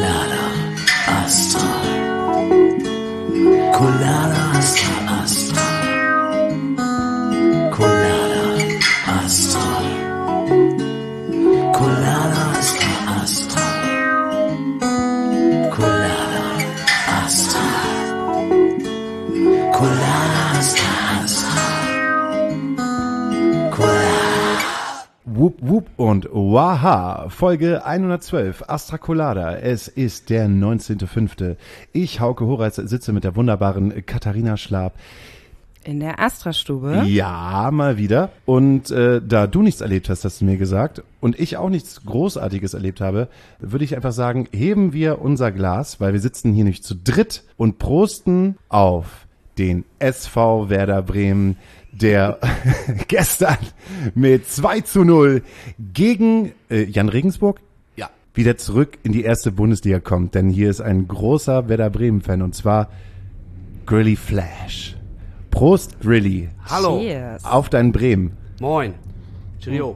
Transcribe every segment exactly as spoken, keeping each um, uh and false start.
Colada Astra. Colada Astra Astra. Colada Astra. Colada Astra Astra. Colada Astra. Colada Astra Astra. Wup Wup und Waha, Folge hundertzwölf, Astra Colada. Es ist der neunzehnter fünfte Ich, Hauke Horace, sitze mit der wunderbaren Katharina Schlab in der Astra-Stube. Ja, mal wieder. Und äh, da du nichts erlebt hast, hast du mir gesagt, und ich auch nichts Großartiges erlebt habe, würde ich einfach sagen, heben wir unser Glas, weil wir sitzen hier nämlich zu dritt und prosten auf den S V Werder Bremen, der gestern mit zwei zu null gegen äh, Jan Regensburg ja. wieder zurück in die erste Bundesliga kommt. Denn hier ist ein großer Werder Bremen-Fan, und zwar Grilly Flash. Prost, Grilly. Hallo. Cheers. Auf dein Bremen. Moin. Cheerio.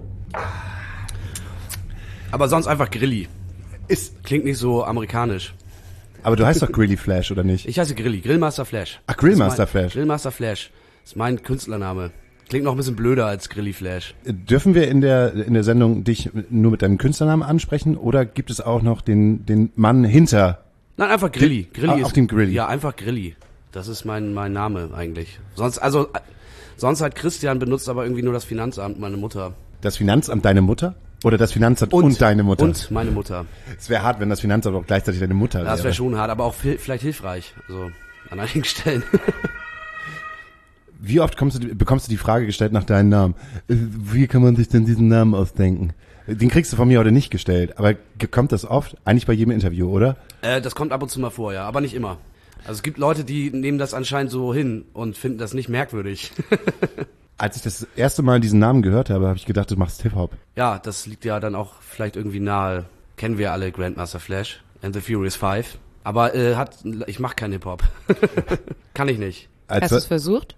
Aber sonst einfach Grilli. Ist, Klingt nicht so amerikanisch. aber du heißt doch Grilly Flash, oder nicht? Ich heiße Grilli, Grillmaster Flash. Ach, Grillmaster Das ist mein- Flash. Grillmaster Flash. Das ist mein Künstlername. Klingt noch ein bisschen blöder als Grilli Flash. Dürfen wir in der in der Sendung dich nur mit deinem Künstlernamen ansprechen, oder gibt es auch noch den den Mann hinter? Nein, einfach Grilli. Grilli Ah, ist auf dem Grilli. Ja, einfach Grilli. Das ist mein mein Name eigentlich. Sonst also äh, sonst hat Christian benutzt aber irgendwie nur das Finanzamt, meine Mutter. Das Finanzamt deine Mutter? Oder das Finanzamt und, deine Mutter? Und meine Mutter. Es wäre hart, wenn das Finanzamt auch gleichzeitig deine Mutter wäre. Das wäre schon hart, aber auch viel, vielleicht hilfreich. Also an einigen Stellen. Wie oft kommst du, bekommst du die Frage gestellt nach deinem Namen? Äh, Wie kann man sich denn diesen Namen ausdenken? Den kriegst du von mir heute nicht gestellt, aber kommt das oft? Eigentlich bei jedem Interview, oder? Äh, das kommt ab und zu mal vor, ja, aber nicht immer. Also es gibt Leute, die nehmen das anscheinend so hin und finden das nicht merkwürdig. Als ich das erste Mal diesen Namen gehört habe, habe ich gedacht, du machst Hip-Hop. Ja, das liegt ja dann auch vielleicht irgendwie nahe. Kennen wir alle Grandmaster Flash and the Furious Five. Aber äh, hat, ich mache keinen Hip-Hop. Kann ich nicht. Als Hast du es versucht?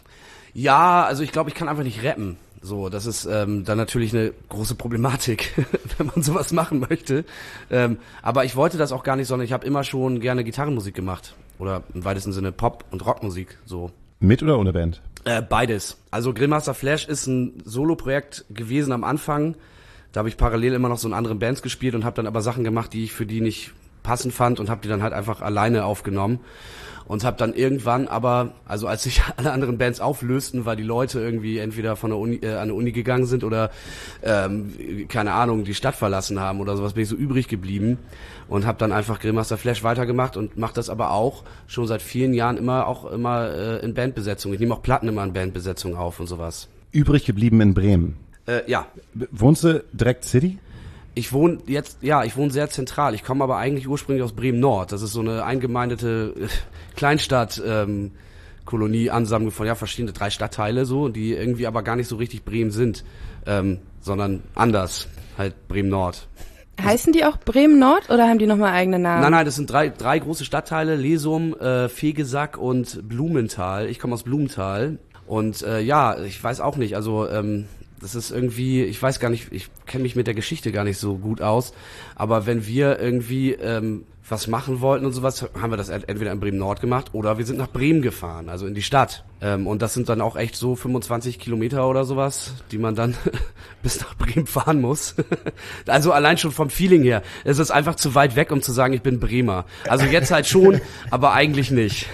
Ja, also ich glaube, ich kann einfach nicht rappen. So, das ist ähm, dann natürlich eine große Problematik, wenn man sowas machen möchte. Ähm, aber ich wollte das auch gar nicht, sondern ich habe immer schon gerne Gitarrenmusik gemacht. Oder im weitesten Sinne Pop- und Rockmusik, so. Mit oder ohne Band? Äh, beides. Also Grillmaster Flash ist ein Solo-Projekt gewesen am Anfang. Da habe ich parallel immer noch so in anderen Bands gespielt und habe dann aber Sachen gemacht, die ich für die nicht passend fand, und habe die dann halt einfach alleine aufgenommen. Und habe dann irgendwann aber, also als sich alle anderen Bands auflösten, weil die Leute irgendwie entweder von der Uni, äh, an der Uni gegangen sind oder, ähm, keine Ahnung, die Stadt verlassen haben oder sowas, bin ich so übrig geblieben und habe dann einfach Grillmaster Flash weitergemacht und mache das aber auch schon seit vielen Jahren immer auch immer äh, in Bandbesetzung. Ich nehme auch Platten immer in Bandbesetzung auf und sowas. Übrig geblieben in Bremen. Äh, ja. Wohnst du direkt City? Ich wohne jetzt, ja, ich wohne sehr zentral. Ich komme aber eigentlich ursprünglich aus Bremen-Nord. Das ist so eine eingemeindete äh, Kleinstadt, ähm, Kolonie, Ansammlung von, ja, verschiedene drei Stadtteile so, die irgendwie aber gar nicht so richtig Bremen sind, ähm, sondern anders, halt Bremen-Nord. Heißen die auch Bremen-Nord oder haben die nochmal eigene Namen? Nein, nein, das sind drei, drei große Stadtteile, Lesum, äh, Fegesack und Blumenthal. Ich komme aus Blumenthal und äh, ja, ich weiß auch nicht, also ähm, das ist irgendwie, ich weiß gar nicht, ich kenne mich mit der Geschichte gar nicht so gut aus, aber wenn wir irgendwie ähm, was machen wollten und sowas, haben wir das entweder in Bremen-Nord gemacht oder wir sind nach Bremen gefahren, also in die Stadt. Ähm, und das sind dann auch echt so fünfundzwanzig Kilometer oder sowas, die man dann bis nach Bremen fahren muss. Also allein schon vom Feeling her. Es ist einfach zu weit weg, um zu sagen, ich bin Bremer. Also jetzt halt schon, aber eigentlich nicht.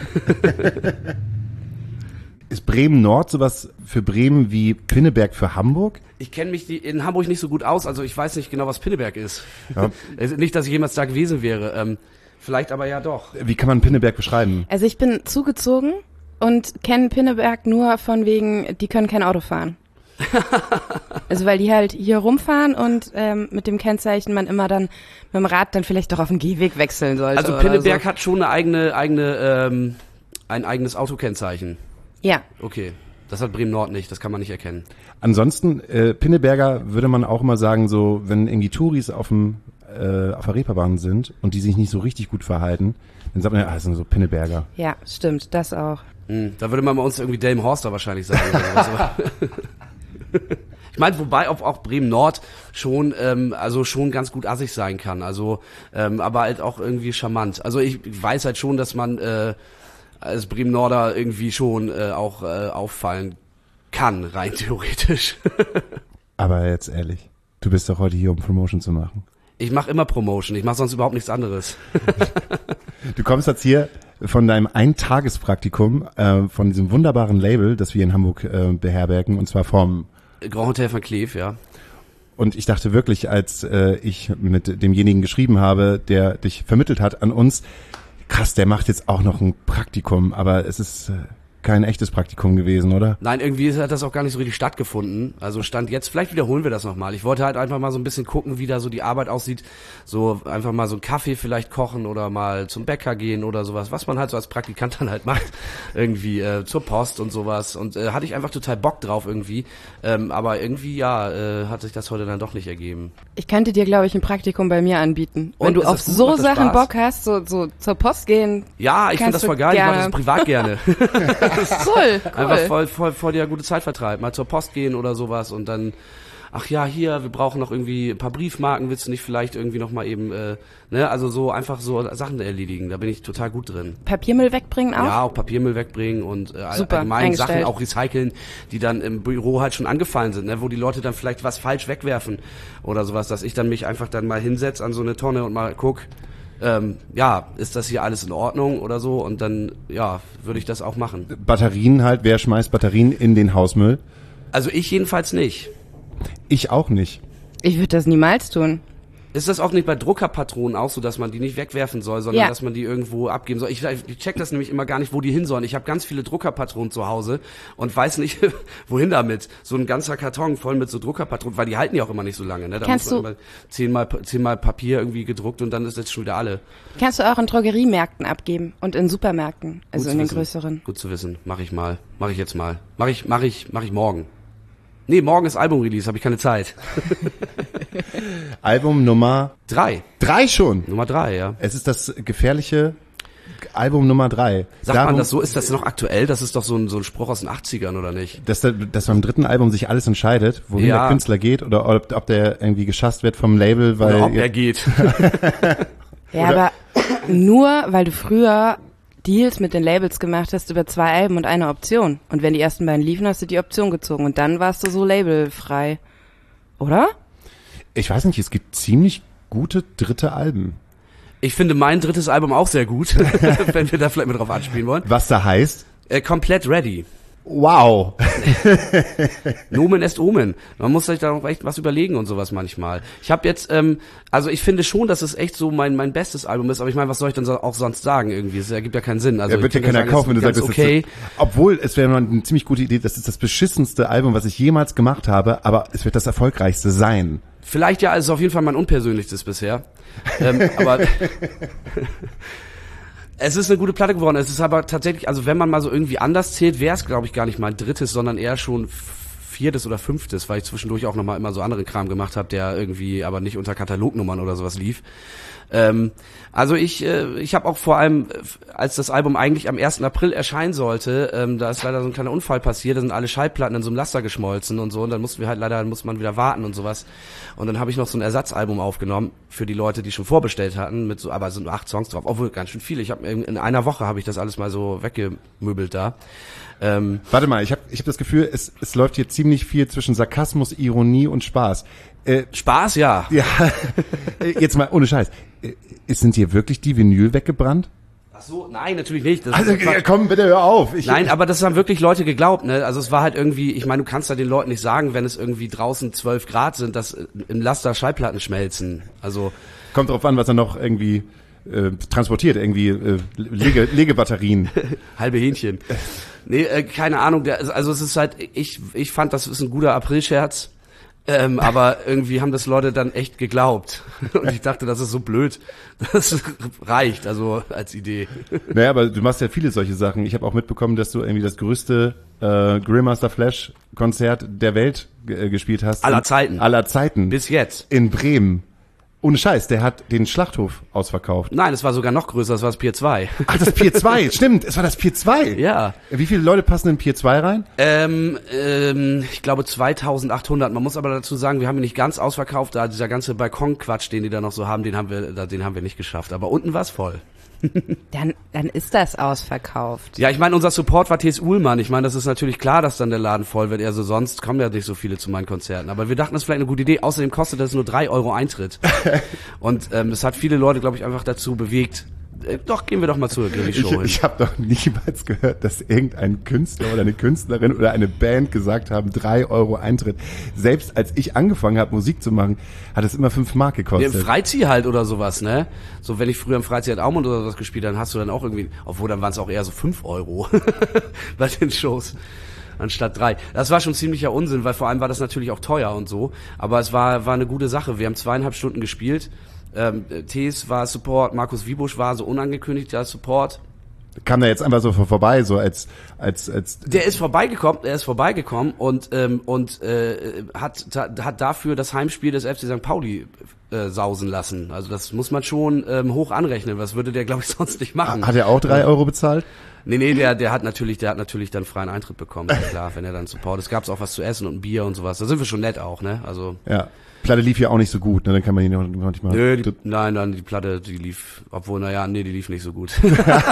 Ist Bremen-Nord sowas für Bremen wie Pinneberg für Hamburg? Ich kenne mich die in Hamburg nicht so gut aus, also ich weiß nicht genau, was Pinneberg ist. Ja. Also nicht, dass ich jemals da gewesen wäre. Ähm, vielleicht aber ja doch. Wie kann man Pinneberg beschreiben? Also ich bin zugezogen und kenne Pinneberg nur von wegen, die können kein Auto fahren. Also weil die halt hier rumfahren und ähm, mit dem Kennzeichen man immer dann mit dem Rad dann vielleicht doch auf den Gehweg wechseln sollte. Also oder Pinneberg so. hat schon eine eigene, eigene, ähm, ein eigenes Autokennzeichen. Ja. Okay. Das hat Bremen-Nord nicht, das kann man nicht erkennen. Ansonsten, äh, Pinneberger würde man auch immer sagen, so, wenn irgendwie Touris auf dem, äh, auf der Reeperbahn sind und die sich nicht so richtig gut verhalten, dann sagt man ja, ah, das sind so Pinneberger. Ja, stimmt, das auch. Hm, da würde man bei uns irgendwie Delmenhorster wahrscheinlich sagen. Oder sowas. Ich meine, wobei auch, auch Bremen Nord schon, ähm, also schon ganz gut assig sein kann. Also, ähm, aber halt auch irgendwie charmant. Also ich weiß halt schon, dass man äh, als Bremen Norder irgendwie schon äh, auch äh, auffallen kann, rein theoretisch. Aber jetzt ehrlich, du bist doch heute hier, um Promotion zu machen. Ich mache immer Promotion, ich mache sonst überhaupt nichts anderes. Du kommst jetzt hier von deinem Eintagespraktikum äh, von diesem wunderbaren Label, das wir in Hamburg äh, beherbergen, und zwar vom Grand Hotel van Cleef, ja. Und ich dachte wirklich, als äh, ich mit demjenigen geschrieben habe, der dich vermittelt hat an uns, krass, der macht jetzt auch noch ein Praktikum, aber es ist äh, kein echtes Praktikum gewesen, oder? Nein, irgendwie hat das auch gar nicht so richtig stattgefunden. Also Stand jetzt, vielleicht wiederholen wir das nochmal. Ich wollte halt einfach mal so ein bisschen gucken, wie da so die Arbeit aussieht. So einfach mal so einen Kaffee vielleicht kochen oder mal zum Bäcker gehen oder sowas, was man halt so als Praktikant dann halt macht. Irgendwie äh, zur Post und sowas. Und äh, hatte ich einfach total Bock drauf irgendwie. Ähm, aber irgendwie, ja, äh, hat sich das heute dann doch nicht ergeben. Ich könnte dir, glaube ich, ein Praktikum bei mir anbieten. Und Wenn du ist auf das gut? so Macht das Sachen Spaß? Bock hast, so, so zur Post gehen. Ja, ich finde das Kannst voll du geil. Ich mache gerne. das privat gerne. Cool, Einfach cool. voll, voll, voll der gute Zeitvertreib. Mal zur Post gehen oder sowas und dann, ach ja, hier, wir brauchen noch irgendwie ein paar Briefmarken, willst du nicht vielleicht irgendwie noch mal eben, äh, ne, also so einfach so Sachen erledigen, da bin ich total gut drin. Papiermüll wegbringen auch? Ja, auch Papiermüll wegbringen und äh, Super, allgemein Sachen eingestellt. auch recyceln, die dann im Büro halt schon angefallen sind, ne, wo die Leute dann vielleicht was falsch wegwerfen oder sowas, dass ich dann mich einfach dann mal hinsetze an so eine Tonne und mal guck, ähm, ja, ist das hier alles in Ordnung oder so und dann, ja, würde ich das auch machen. Batterien halt, wer schmeißt Batterien in den Hausmüll? Also ich jedenfalls nicht. Ich auch nicht. Ich würde das niemals tun. Ist das auch nicht bei Druckerpatronen auch so, dass man die nicht wegwerfen soll, sondern Ja. dass man die irgendwo abgeben soll? Ich, ich check das nämlich immer gar nicht, wo die hin sollen. Ich habe ganz viele Druckerpatronen zu Hause und weiß nicht, wohin damit. So ein ganzer Karton voll mit so Druckerpatronen, weil die halten ja auch immer nicht so lange. Ne? Da Kannst muss man du- immer zehnmal, zehnmal Papier irgendwie gedruckt und dann ist jetzt schon wieder alle. Kannst du auch in Drogeriemärkten abgeben und in Supermärkten, also Gut in zu den wissen. größeren. Gut zu wissen. Mach ich mal. Mach ich jetzt mal. Mach ich, mach ich, mach ich morgen. Nee, morgen ist Album-Release, habe ich keine Zeit. Album Nummer Drei. drei schon. Nummer drei, ja. Es ist das gefährliche Album Nummer drei. Sagt Darum, man das so? Ist das noch aktuell? Das ist doch so ein, so ein Spruch aus den achtzigern, oder nicht? Dass, der, dass beim dritten Album sich alles entscheidet, wohin Ja. der Künstler geht oder ob, ob der irgendwie geschasst wird vom Label, weil Oder ob er geht. Ja, Oder- aber nur, weil du früher Deals mit den Labels gemacht hast über zwei Alben und eine Option. Und wenn die ersten beiden liefen, hast du die Option gezogen und dann warst du so labelfrei. Oder? ich weiß nicht, es gibt ziemlich gute dritte Alben. Ich finde mein drittes Album auch sehr gut, wenn wir da vielleicht mal drauf anspielen wollen. Was da heißt, Äh, komplett ready. wow. Nomen est Omen. Man muss sich da auch echt was überlegen und sowas manchmal. Ich habe jetzt, ähm, also ich finde schon, dass es echt so mein mein bestes Album ist, aber ich meine, was soll ich denn so, auch sonst sagen irgendwie? Es ergibt ja keinen Sinn. Also Ja, wird ich ja kann keiner sagen, kaufen, wenn du es ist sagst, das ganz okay. ist so, obwohl es wäre mal eine ziemlich gute Idee, das ist das beschissenste Album, was ich jemals gemacht habe, aber es wird das erfolgreichste sein. Vielleicht ja, es ist auf jeden Fall mein unpersönlichstes bisher. ähm, aber es ist eine gute Platte geworden. Es ist aber tatsächlich, also wenn man mal so irgendwie anders zählt, wäre es, glaube ich, gar nicht mein drittes, sondern eher schon viertes oder fünftes, weil ich zwischendurch auch nochmal immer so anderen Kram gemacht habe, der irgendwie aber nicht unter Katalognummern oder sowas lief. Ähm, also ich, äh, ich habe auch vor allem, äh, als das Album eigentlich am ersten April erscheinen sollte, ähm, da ist leider so ein kleiner Unfall passiert, da sind alle Schallplatten in so einem Laster geschmolzen und so und dann mussten wir halt leider, dann muss man wieder warten und sowas. Und dann habe ich noch so ein Ersatzalbum aufgenommen für die Leute, die schon vorbestellt hatten, mit so, aber es sind acht Songs drauf, obwohl ganz schön viele. Ich habe in, in einer Woche habe ich das alles mal so weggemöbelt da. Ähm, Warte mal, ich habe ich hab das Gefühl, es, es läuft hier ziemlich viel zwischen Sarkasmus, Ironie und Spaß. Äh, Spaß, ja. ja, jetzt mal ohne Scheiß. Äh, Sind hier wirklich die Vinyl weggebrannt? Ach so, nein, natürlich nicht. Das Also ist Quatsch. ja, komm, bitte hör auf. Ich, Nein, aber das haben wirklich Leute geglaubt, ne? Also es war halt irgendwie, ich meine, du kannst ja den Leuten nicht sagen, wenn es irgendwie draußen zwölf Grad sind, dass im Laster Schallplatten schmelzen. Also Kommt drauf an, was er noch irgendwie äh, transportiert, irgendwie äh, Lege, Legebatterien. halbe Hähnchen. Nee, äh, keine Ahnung, der, also es ist halt, ich, ich fand, das ist ein guter Aprilscherz. Ähm, aber irgendwie haben das Leute dann echt geglaubt. Und ich dachte, das ist so blöd. Das reicht, also als Idee. Naja, aber du machst ja viele solche Sachen. Ich habe auch mitbekommen, dass du irgendwie das größte äh, Grillmaster Flash Konzert der Welt äh, gespielt hast. Aller In- Zeiten. Aller Zeiten. Bis jetzt. in Bremen. Ohne Scheiß, der hat den Schlachthof ausverkauft. Nein, es war sogar noch größer, das war das Pier zwei. Ach, das Pier zwei, stimmt, es war das Pier zwei. Ja. Wie viele Leute passen in Pier zwei rein? Ähm, ähm, ich glaube zweitausendachthundert. Man muss aber dazu sagen, wir haben ihn nicht ganz ausverkauft, da dieser ganze Balkonquatsch, den die da noch so haben, den haben wir, den haben wir nicht geschafft. Aber unten war es voll. Dann, dann ist das ausverkauft. Ja, ich meine, unser Support war T S. Uhlmann. Ich meine, das ist natürlich klar, dass dann der Laden voll wird. Also sonst kommen ja nicht so viele zu meinen Konzerten. Aber wir dachten, das ist vielleicht eine gute Idee. Außerdem kostet das nur drei Euro Eintritt. Und ähm, das hat viele Leute, glaube ich, einfach dazu bewegt. Äh, doch, gehen wir doch mal zur Grilli-Show hin. Ich, ich habe doch niemals gehört, dass irgendein Künstler oder eine Künstlerin oder eine Band gesagt haben, drei Euro Eintritt. Selbst als ich angefangen habe, Musik zu machen, hat es immer fünf Mark Ja, gekostet. im Freizieh halt oder sowas, ne? So, wenn ich früher im Freizieh halt Aumund oder sowas gespielt habe, dann hast du dann auch irgendwie, obwohl dann waren es auch eher so fünf Euro bei den Shows anstatt drei. Das war schon ziemlicher Unsinn, weil vor allem war das natürlich auch teuer und so. Aber es war war eine gute Sache. Wir haben zweieinhalb Stunden gespielt. Ähm, Tees war Support, Markus Wiebusch war so unangekündigt als Support. Kam da jetzt einfach so vor- vorbei, so als als als. Der ist vorbeigekommen, er ist vorbeigekommen und ähm, und äh, hat ta- hat dafür das Heimspiel des F C Sankt Pauli äh, sausen lassen. Also das muss man schon ähm, hoch anrechnen. Was würde der, glaube ich, sonst nicht machen? Hat er auch drei Euro bezahlt? Nee, nee, der der hat natürlich, der hat natürlich dann freien Eintritt bekommen. Ja, klar, wenn er dann Support. Es gab auch was zu essen und ein Bier und sowas. Da sind wir schon nett auch, ne? Also Ja. Platte lief ja auch nicht so gut, ne? Dann kann man die noch, noch nicht mal. nö, die, nein, nein, die Platte, die lief, obwohl, naja, nee, die lief nicht so gut.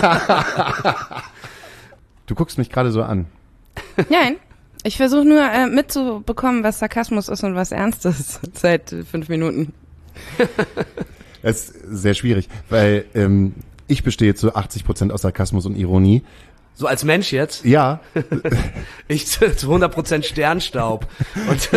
Du guckst mich gerade so an. Nein, ich versuche nur äh, mitzubekommen, was Sarkasmus ist und was Ernstes seit äh, fünf Minuten. Es ist sehr schwierig, weil ähm, ich bestehe zu achtzig Prozent aus Sarkasmus und Ironie. So als Mensch jetzt, Ja, ich zu zu hundert Prozent Sternstaub. Und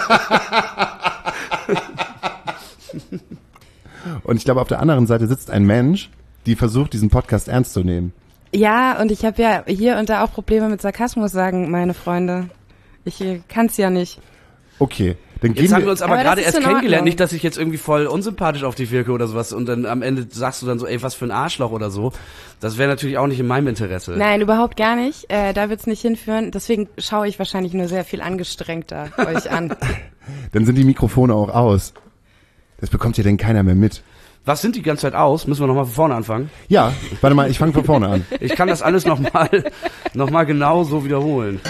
und ich glaube, auf der anderen Seite sitzt ein Mensch, die versucht, diesen Podcast ernst zu nehmen. Ja, und ich habe ja hier und da auch Probleme mit Sarkasmus, sagen meine Freunde. Ich äh, kann's ja nicht. Okay, dann jetzt gehen haben wir uns aber, Aber das gerade ist erst in kennengelernt, Ordnung. nicht, dass ich jetzt irgendwie voll unsympathisch auf dich wirke oder sowas und dann am Ende sagst du dann so, ey, was für ein Arschloch oder so. Das wäre natürlich auch nicht in meinem Interesse. Nein, überhaupt gar nicht. Äh, da wird's nicht hinführen. Deswegen schaue ich wahrscheinlich nur sehr viel angestrengter euch an. Dann sind die Mikrofone auch aus. Das bekommt ja denn keiner mehr mit. Was sind die ganze Zeit aus? Müssen wir nochmal von vorne anfangen? Ja, warte mal, ich fange von vorne an. Ich kann das alles nochmal noch mal genau so wiederholen.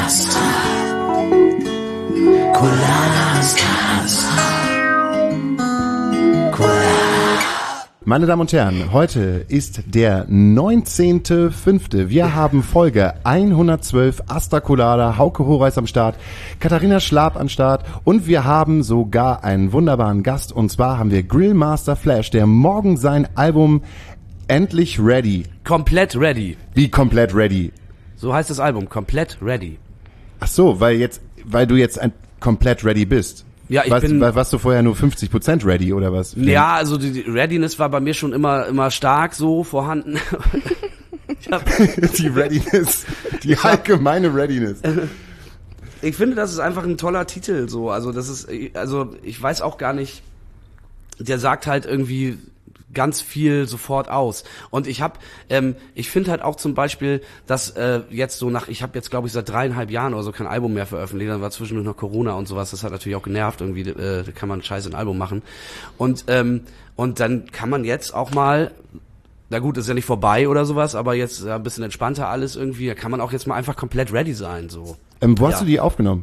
Meine Damen und Herren, heute ist der neunzehnte fünfte Wir haben Folge hundertzwölf, Asta Colada, Hauke Horeis am Start, Katharina Schlab am Start und wir haben sogar einen wunderbaren Gast und zwar haben wir Grillmaster Flash, der morgen sein Album Endlich Ready, Komplett ready. wie komplett ready. So heißt das Album, komplett ready. Ach so, weil jetzt, weil du jetzt ein, komplett ready bist. Ja, ich was, bin- Warst du vorher nur fünfzig Prozent ready oder was? Ja, also die die Readiness war bei mir schon immer immer stark so vorhanden. Ich, hab, Die Readiness, die allgemeine Readiness. ich finde, das ist einfach ein toller Titel so. Also das ist, also ich weiß auch gar nicht. Der sagt halt irgendwie ganz viel sofort aus. Und ich habe, ähm, ich finde halt auch zum Beispiel, dass äh, jetzt so nach, ich habe jetzt glaube ich seit dreieinhalb Jahren oder so kein Album mehr veröffentlicht, dann war zwischendurch noch Corona und sowas, das hat natürlich auch genervt, irgendwie äh, da kann man scheiße ein Album machen. Und ähm, und dann kann man jetzt auch mal, na gut, ist ja nicht vorbei oder sowas, aber jetzt ja, ein bisschen entspannter alles irgendwie, da kann man auch jetzt mal einfach komplett ready sein, so. Ähm, wo hast Ja. du die aufgenommen?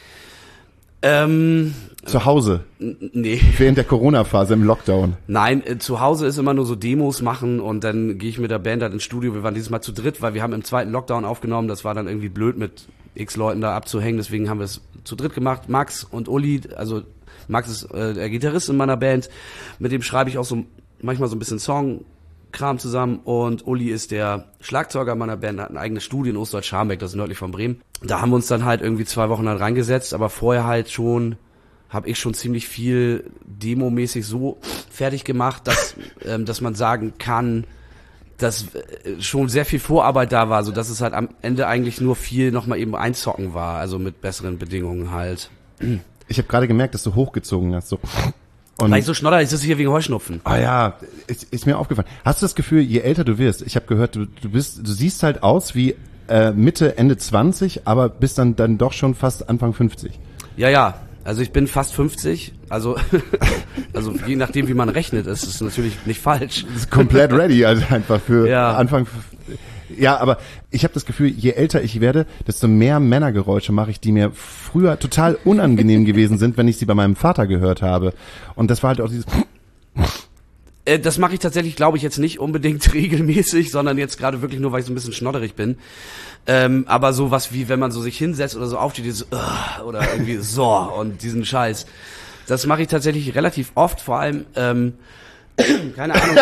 Ähm, Zu Hause, n- nee. während der Corona-Phase im Lockdown. Nein, äh, zu Hause ist immer nur so Demos machen und dann gehe ich mit der Band halt ins Studio. Wir waren dieses Mal zu dritt, weil wir haben im zweiten Lockdown aufgenommen. Das war dann irgendwie blöd, mit x Leuten da abzuhängen. Deswegen haben wir es zu dritt gemacht. Max und Uli, also Max ist äh, der Gitarrist in meiner Band. Mit dem schreibe ich auch so manchmal so ein bisschen Songkram zusammen. Und Uli ist der Schlagzeuger meiner Band, hat ein eigenes Studio in Ostdeutsch-Scharmbeck, das ist nördlich von Bremen. Da haben wir uns dann halt irgendwie zwei Wochen dann reingesetzt, aber vorher halt schon... habe ich schon ziemlich viel demomäßig so fertig gemacht, dass ähm, dass man sagen kann, dass äh, schon sehr viel Vorarbeit da war, so dass es halt am Ende eigentlich nur viel nochmal eben einzocken war, also mit besseren Bedingungen halt. Ich habe gerade gemerkt, dass du hochgezogen hast. So. Und, Weil ich so schnodder, ist es hier wegen Heuschnupfen. ah ja, ist, ist mir aufgefallen. Hast du das Gefühl, je älter du wirst, ich habe gehört, du, du bist, du siehst halt aus wie äh, Mitte, Ende zwanzig, aber bist dann dann doch schon fast Anfang fünfzig. Ja, ja. Also ich bin fast fünfzig, also also je nachdem, wie man rechnet, ist es natürlich nicht falsch. Das ist komplett ready, also einfach für Ja. Anfang. Ja, aber ich habe das Gefühl, je älter ich werde, desto mehr Männergeräusche mache ich, die mir früher total unangenehm gewesen sind, wenn ich sie bei meinem Vater gehört habe. Und das war halt auch dieses... Äh, das mache ich tatsächlich, glaube ich, jetzt nicht unbedingt regelmäßig, sondern jetzt gerade wirklich nur, weil ich so ein bisschen schnodderig bin. Ähm, aber sowas wie, wenn man so sich hinsetzt oder so aufsteht, dieses uh, oder irgendwie so und diesen Scheiß. Das mache ich tatsächlich relativ oft, vor allem, ähm, keine Ahnung,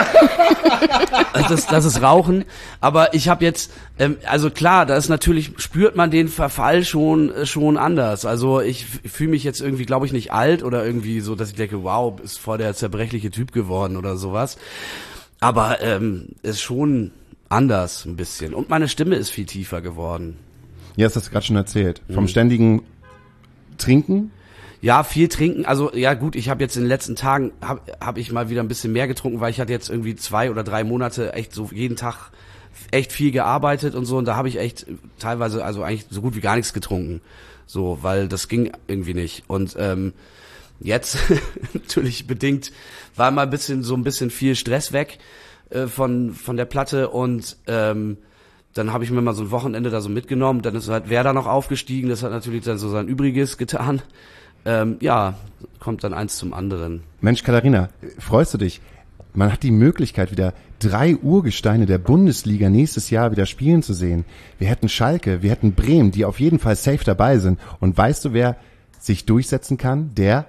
das, das ist Rauchen. Aber ich habe jetzt, ähm, also klar, da ist natürlich, spürt man den Verfall schon schon anders. Also ich fühle mich jetzt irgendwie, glaube ich, nicht alt oder irgendwie so, dass ich denke, wow, ist voll der zerbrechliche Typ geworden oder sowas. Aber ähm, ist schon anders ein bisschen. Und meine Stimme ist viel tiefer geworden. Ja, das hast du gerade schon erzählt. Vom ständigen Trinken. Ja, viel trinken. Also ja gut, ich habe jetzt in den letzten Tagen, habe hab ich mal wieder ein bisschen mehr getrunken, weil ich hatte jetzt irgendwie zwei oder drei Monate echt so jeden Tag echt viel gearbeitet und so. Und da habe ich echt teilweise, also eigentlich so gut wie gar nichts getrunken. So, weil das ging irgendwie nicht. Und ähm, jetzt natürlich bedingt war mal ein bisschen so ein bisschen viel Stress weg äh, von von der Platte und ähm, dann habe ich mir mal so ein Wochenende da so mitgenommen. Dann ist halt Werder noch aufgestiegen. Das hat natürlich dann so sein Übriges getan. Ähm, ja, kommt dann eins zum anderen. Mensch, Katharina, freust du dich? Man hat die Möglichkeit, wieder drei Urgesteine der Bundesliga nächstes Jahr wieder spielen zu sehen. Wir hätten Schalke, wir hätten Bremen, die auf jeden Fall safe dabei sind. Und weißt du, wer sich durchsetzen kann? Der?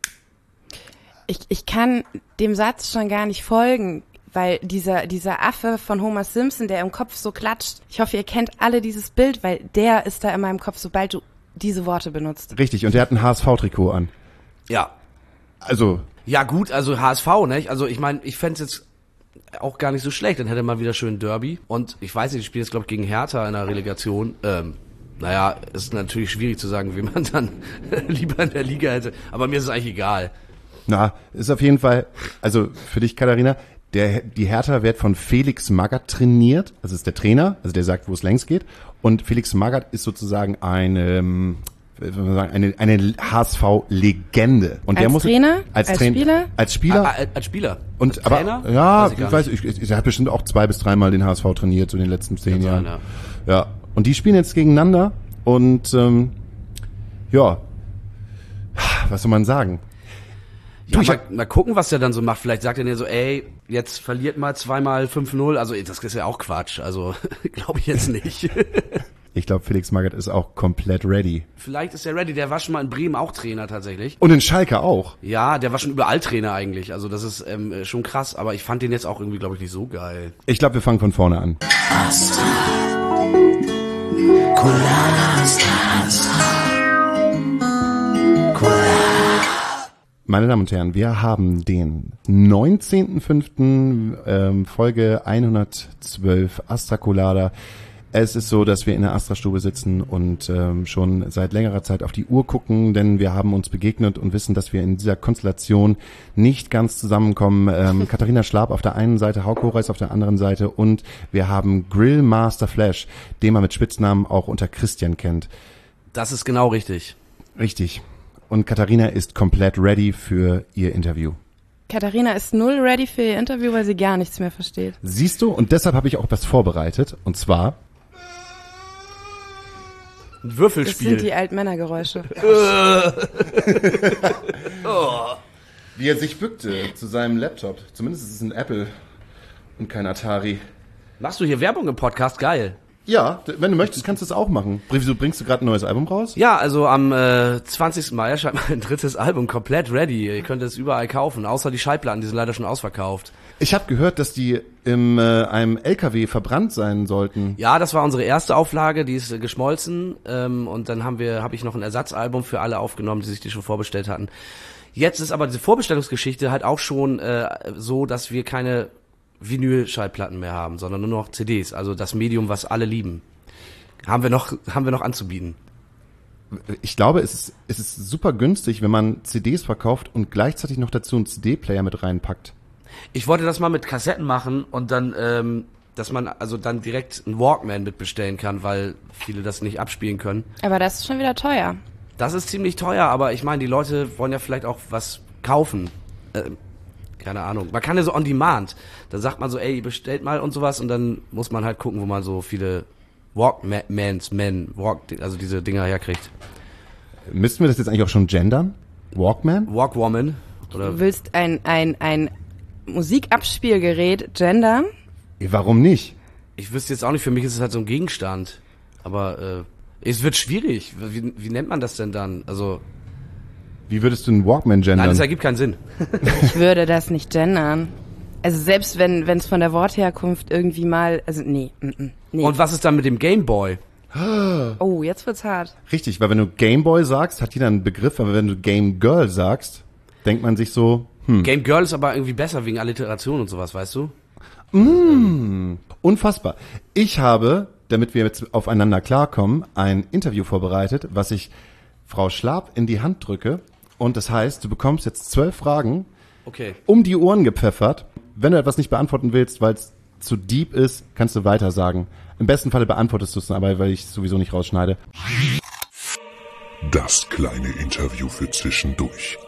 Ich, ich kann dem Satz schon gar nicht folgen, weil dieser, dieser Affe von Homer Simpson, der im Kopf so klatscht, ich hoffe, ihr kennt alle dieses Bild, weil der ist da in meinem Kopf, sobald du diese Worte benutzt. Richtig, und der hat ein H S V-Trikot an. Ja. Also, Ja gut, also H S V, ne? Also ich meine, ich fänd's jetzt auch gar nicht so schlecht. Dann hätte man wieder schön Derby. Und ich weiß nicht, ich spiele jetzt, glaube ich, gegen Hertha in der Relegation. Ähm, naja, ist natürlich schwierig zu sagen, wie man dann lieber in der Liga hätte. Aber mir ist es eigentlich egal. na, ist auf jeden Fall, also für dich, Katharina, der, die Hertha wird von Felix Magath trainiert, also ist der Trainer, also der sagt, wo es längs geht. Und Felix Magath ist sozusagen eine, ähm, wie soll man sagen, eine, eine H S V-Legende. Und Als der muss, Trainer? Als, Als Trainer, Spieler? Als Spieler. Ah, als Spieler. Und als aber Trainer? ja, Weiß ich, ich gar weiß, nicht. ich, ich, er hat bestimmt auch zwei bis dreimal den H S V trainiert so in den letzten zehn Kann Jahren. sein, Ja. Und die spielen jetzt gegeneinander und ähm, ja, was soll man sagen? Ja, Du, ich mal, hab- mal gucken, was der dann so macht. Vielleicht sagt er dir so, ey, jetzt verliert mal zweimal fünf null. Also das ist ja auch Quatsch. Also glaube ich jetzt nicht. Ich glaube, Felix Magath ist auch komplett ready. Vielleicht ist er ready. Der war schon mal in Bremen auch Trainer tatsächlich. Und in Schalke auch. Ja, der war schon überall Trainer eigentlich. Also das ist ähm, schon krass. Aber ich fand den jetzt auch irgendwie, glaube ich, nicht so geil. Ich glaube, wir fangen von vorne an. Meine Damen und Herren, wir haben den neunzehnten fünften Ähm, Folge hundertzwölf Astra Colada. Es ist so, dass wir in der Astra-Stube sitzen und ähm, schon seit längerer Zeit auf die Uhr gucken, denn wir haben uns begegnet und wissen, dass wir in dieser Konstellation nicht ganz zusammenkommen. Ähm, Katharina Schlab auf der einen Seite, Hauke Horeis auf der anderen Seite und wir haben Grillmaster Flash, den man mit Spitznamen auch unter Christian kennt. Das ist genau richtig. Richtig. Und Katharina ist komplett ready für ihr Interview. Katharina ist null ready für ihr Interview, weil sie gar nichts mehr versteht. Siehst du? Und deshalb habe ich auch was vorbereitet. Und zwar... Ein Das Würfelspiel. sind die Altmännergeräusche. Wie er sich bückte zu seinem Laptop. Zumindest ist es ein Apple und kein Atari. Machst du hier Werbung im Podcast? Geil. Ja, d- wenn du möchtest, kannst du es auch machen. Wieso bringst du gerade ein neues Album raus? Ja, also am äh, zwanzigsten Mai erscheint mein drittes Album komplett ready. Ihr könnt es überall kaufen, außer die Schallplatten, die sind leider schon ausverkauft. Ich habe gehört, dass die in äh, einem L K W verbrannt sein sollten. Ja, das war unsere erste Auflage, die ist äh, geschmolzen ähm, und dann haben wir, habe ich noch ein Ersatzalbum für alle aufgenommen, die sich die schon vorbestellt hatten. Jetzt ist aber diese Vorbestellungsgeschichte halt auch schon äh, so, dass wir keine Vinyl-Schallplatten mehr haben, sondern nur noch C Ds, also das Medium, was alle lieben. Haben wir noch, haben wir noch anzubieten. Ich glaube, es ist, es ist super günstig, wenn man C Ds verkauft und gleichzeitig noch dazu einen C D-Player mit reinpackt. Ich wollte das mal mit Kassetten machen und dann, ähm, dass man also dann direkt einen Walkman mitbestellen kann, weil viele das nicht abspielen können. Aber das ist schon wieder teuer. Das ist ziemlich teuer, aber ich meine, die Leute wollen ja vielleicht auch was kaufen. Äh, keine Ahnung. Man kann ja so on demand. Da sagt man so, ey, bestellt mal und sowas und dann muss man halt gucken, wo man so viele Walkmans, Men, Walk, also diese Dinger herkriegt. Müssten wir das jetzt eigentlich auch schon gendern? Walkman? Walkwoman. Oder Du willst ein, ein, ein Musikabspielgerät gendern? Warum nicht? ich wüsste jetzt auch nicht, für mich ist es halt so ein Gegenstand. Aber äh, es wird schwierig. Wie, wie nennt man das denn dann? Also Wie würdest du einen Walkman gendern? nein, das ergibt keinen Sinn. Ich würde das nicht gendern. Also selbst wenn wenn es von der Wortherkunft irgendwie mal, also nee, mm, mm, nee. Und was ist dann mit dem Gameboy? Oh, jetzt wird's hart. Richtig, weil wenn du Gameboy sagst, hat jeder einen Begriff, aber wenn du Game Girl sagst, denkt man sich so, hm, Game Girl ist aber irgendwie besser wegen Alliteration und sowas, weißt du? unfassbar. Ich habe, damit wir jetzt aufeinander klarkommen, ein Interview vorbereitet, was ich Frau Schlab in die Hand drücke. Und das heißt, du bekommst jetzt zwölf Fragen Okay. um die Ohren gepfeffert. Wenn du etwas nicht beantworten willst, weil es zu deep ist, kannst du weiter sagen. Im besten Falle beantwortest du es aber, weil ich es sowieso nicht rausschneide. Das kleine Interview für zwischendurch.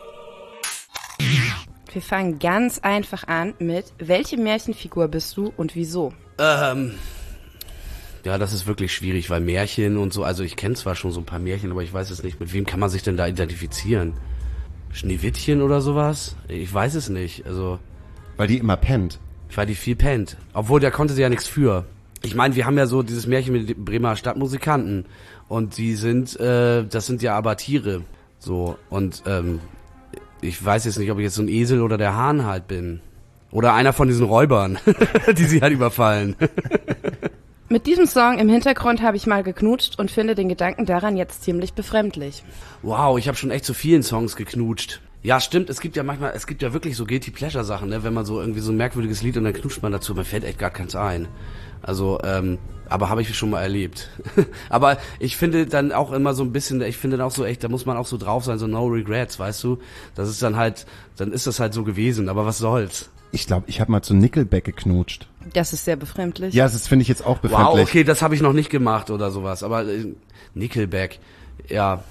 Wir fangen ganz einfach an mit, welche Märchenfigur bist du und wieso? Ähm, ja, das ist wirklich schwierig, weil Märchen und so, also ich kenne zwar schon so ein paar Märchen, aber ich weiß es nicht, mit wem kann man sich denn da identifizieren? Schneewittchen oder sowas? Ich weiß es nicht, also Weil die immer pennt. weil die viel pennt. Obwohl, da konnte sie ja nichts für. Ich meine, wir haben ja so dieses Märchen mit den Bremer Stadtmusikanten und die sind, äh, das sind ja aber Tiere, so, und ähm, ich weiß jetzt nicht, ob ich jetzt so ein Esel oder der Hahn halt bin. Oder einer von diesen Räubern, die sie halt überfallen. Mit diesem Song im Hintergrund habe ich mal geknutscht und finde den Gedanken daran jetzt ziemlich befremdlich. Wow, ich habe schon echt zu vielen Songs geknutscht. Ja, stimmt, es gibt ja manchmal, es gibt ja wirklich so Guilty Pleasure Sachen, ne, wenn man so irgendwie so ein merkwürdiges Lied und dann knutscht man dazu, mir fällt echt gar keins ein. Also, ähm, aber habe ich schon mal erlebt. Aber ich finde dann auch immer so ein bisschen, ich finde dann auch so echt, da muss man auch so drauf sein, so no regrets, weißt du? Das ist dann halt, dann ist das halt so gewesen, aber was soll's? Ich glaube, ich habe mal zu Nickelback geknutscht. Das ist sehr befremdlich. Ja, das finde ich jetzt auch befremdlich. Wow, okay, das habe ich noch nicht gemacht oder sowas, aber äh, Nickelback, ja.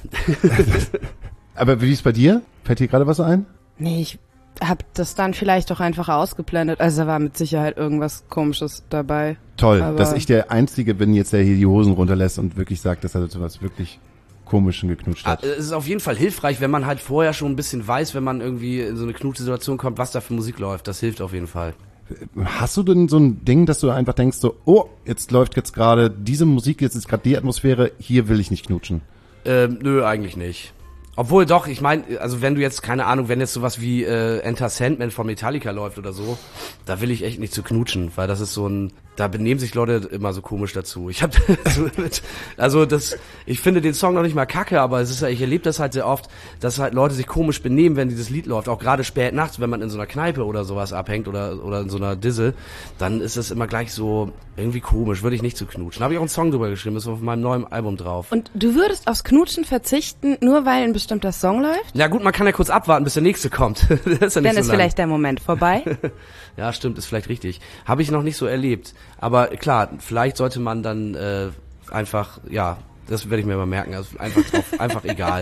Aber wie ist bei dir? Fällt dir gerade was ein? Nee, ich hab das dann vielleicht doch einfach ausgeblendet. Also da war mit Sicherheit irgendwas Komisches dabei. Toll, Aber dass ich der Einzige bin jetzt, der hier die Hosen runterlässt und wirklich sagt, dass er so was wirklich Komischen geknutscht Ah, hat. Es ist auf jeden Fall hilfreich, wenn man halt vorher schon ein bisschen weiß, wenn man irgendwie in so eine Knutschsituation kommt, was da für Musik läuft. Das hilft auf jeden Fall. Hast du denn so ein Ding, dass du einfach denkst so, oh, jetzt läuft jetzt gerade diese Musik, jetzt ist gerade die Atmosphäre, hier will ich nicht knutschen? Ähm, nö, eigentlich nicht. Obwohl doch, ich meine, also wenn du jetzt, keine Ahnung, wenn jetzt sowas wie äh, Enter Sandman von Metallica läuft oder so, da will ich echt nicht zu knutschen, weil das ist so ein, da benehmen sich Leute immer so komisch dazu. Ich hab so mit, also das, ich finde den Song noch nicht mal kacke, aber es ist ja, ich erlebe das halt sehr oft, dass halt Leute sich komisch benehmen, wenn dieses Lied läuft, auch gerade spät nachts, wenn man in so einer Kneipe oder sowas abhängt oder oder in so einer Disse, dann ist das immer gleich so irgendwie komisch, würde ich nicht zu knutschen. Da habe ich auch einen Song drüber geschrieben, ist auf meinem neuen Album drauf. Und du würdest aufs Knutschen verzichten, nur weil ein bestimmter Song läuft? Na gut, man kann ja kurz abwarten, bis der nächste kommt. Das ist ja nicht Dann so ist lang. vielleicht der Moment vorbei. Ja, stimmt, ist vielleicht richtig. Habe ich noch nicht so erlebt. Aber klar, vielleicht sollte man dann äh, einfach, ja, das werde ich mir mal merken, also einfach drauf, einfach egal.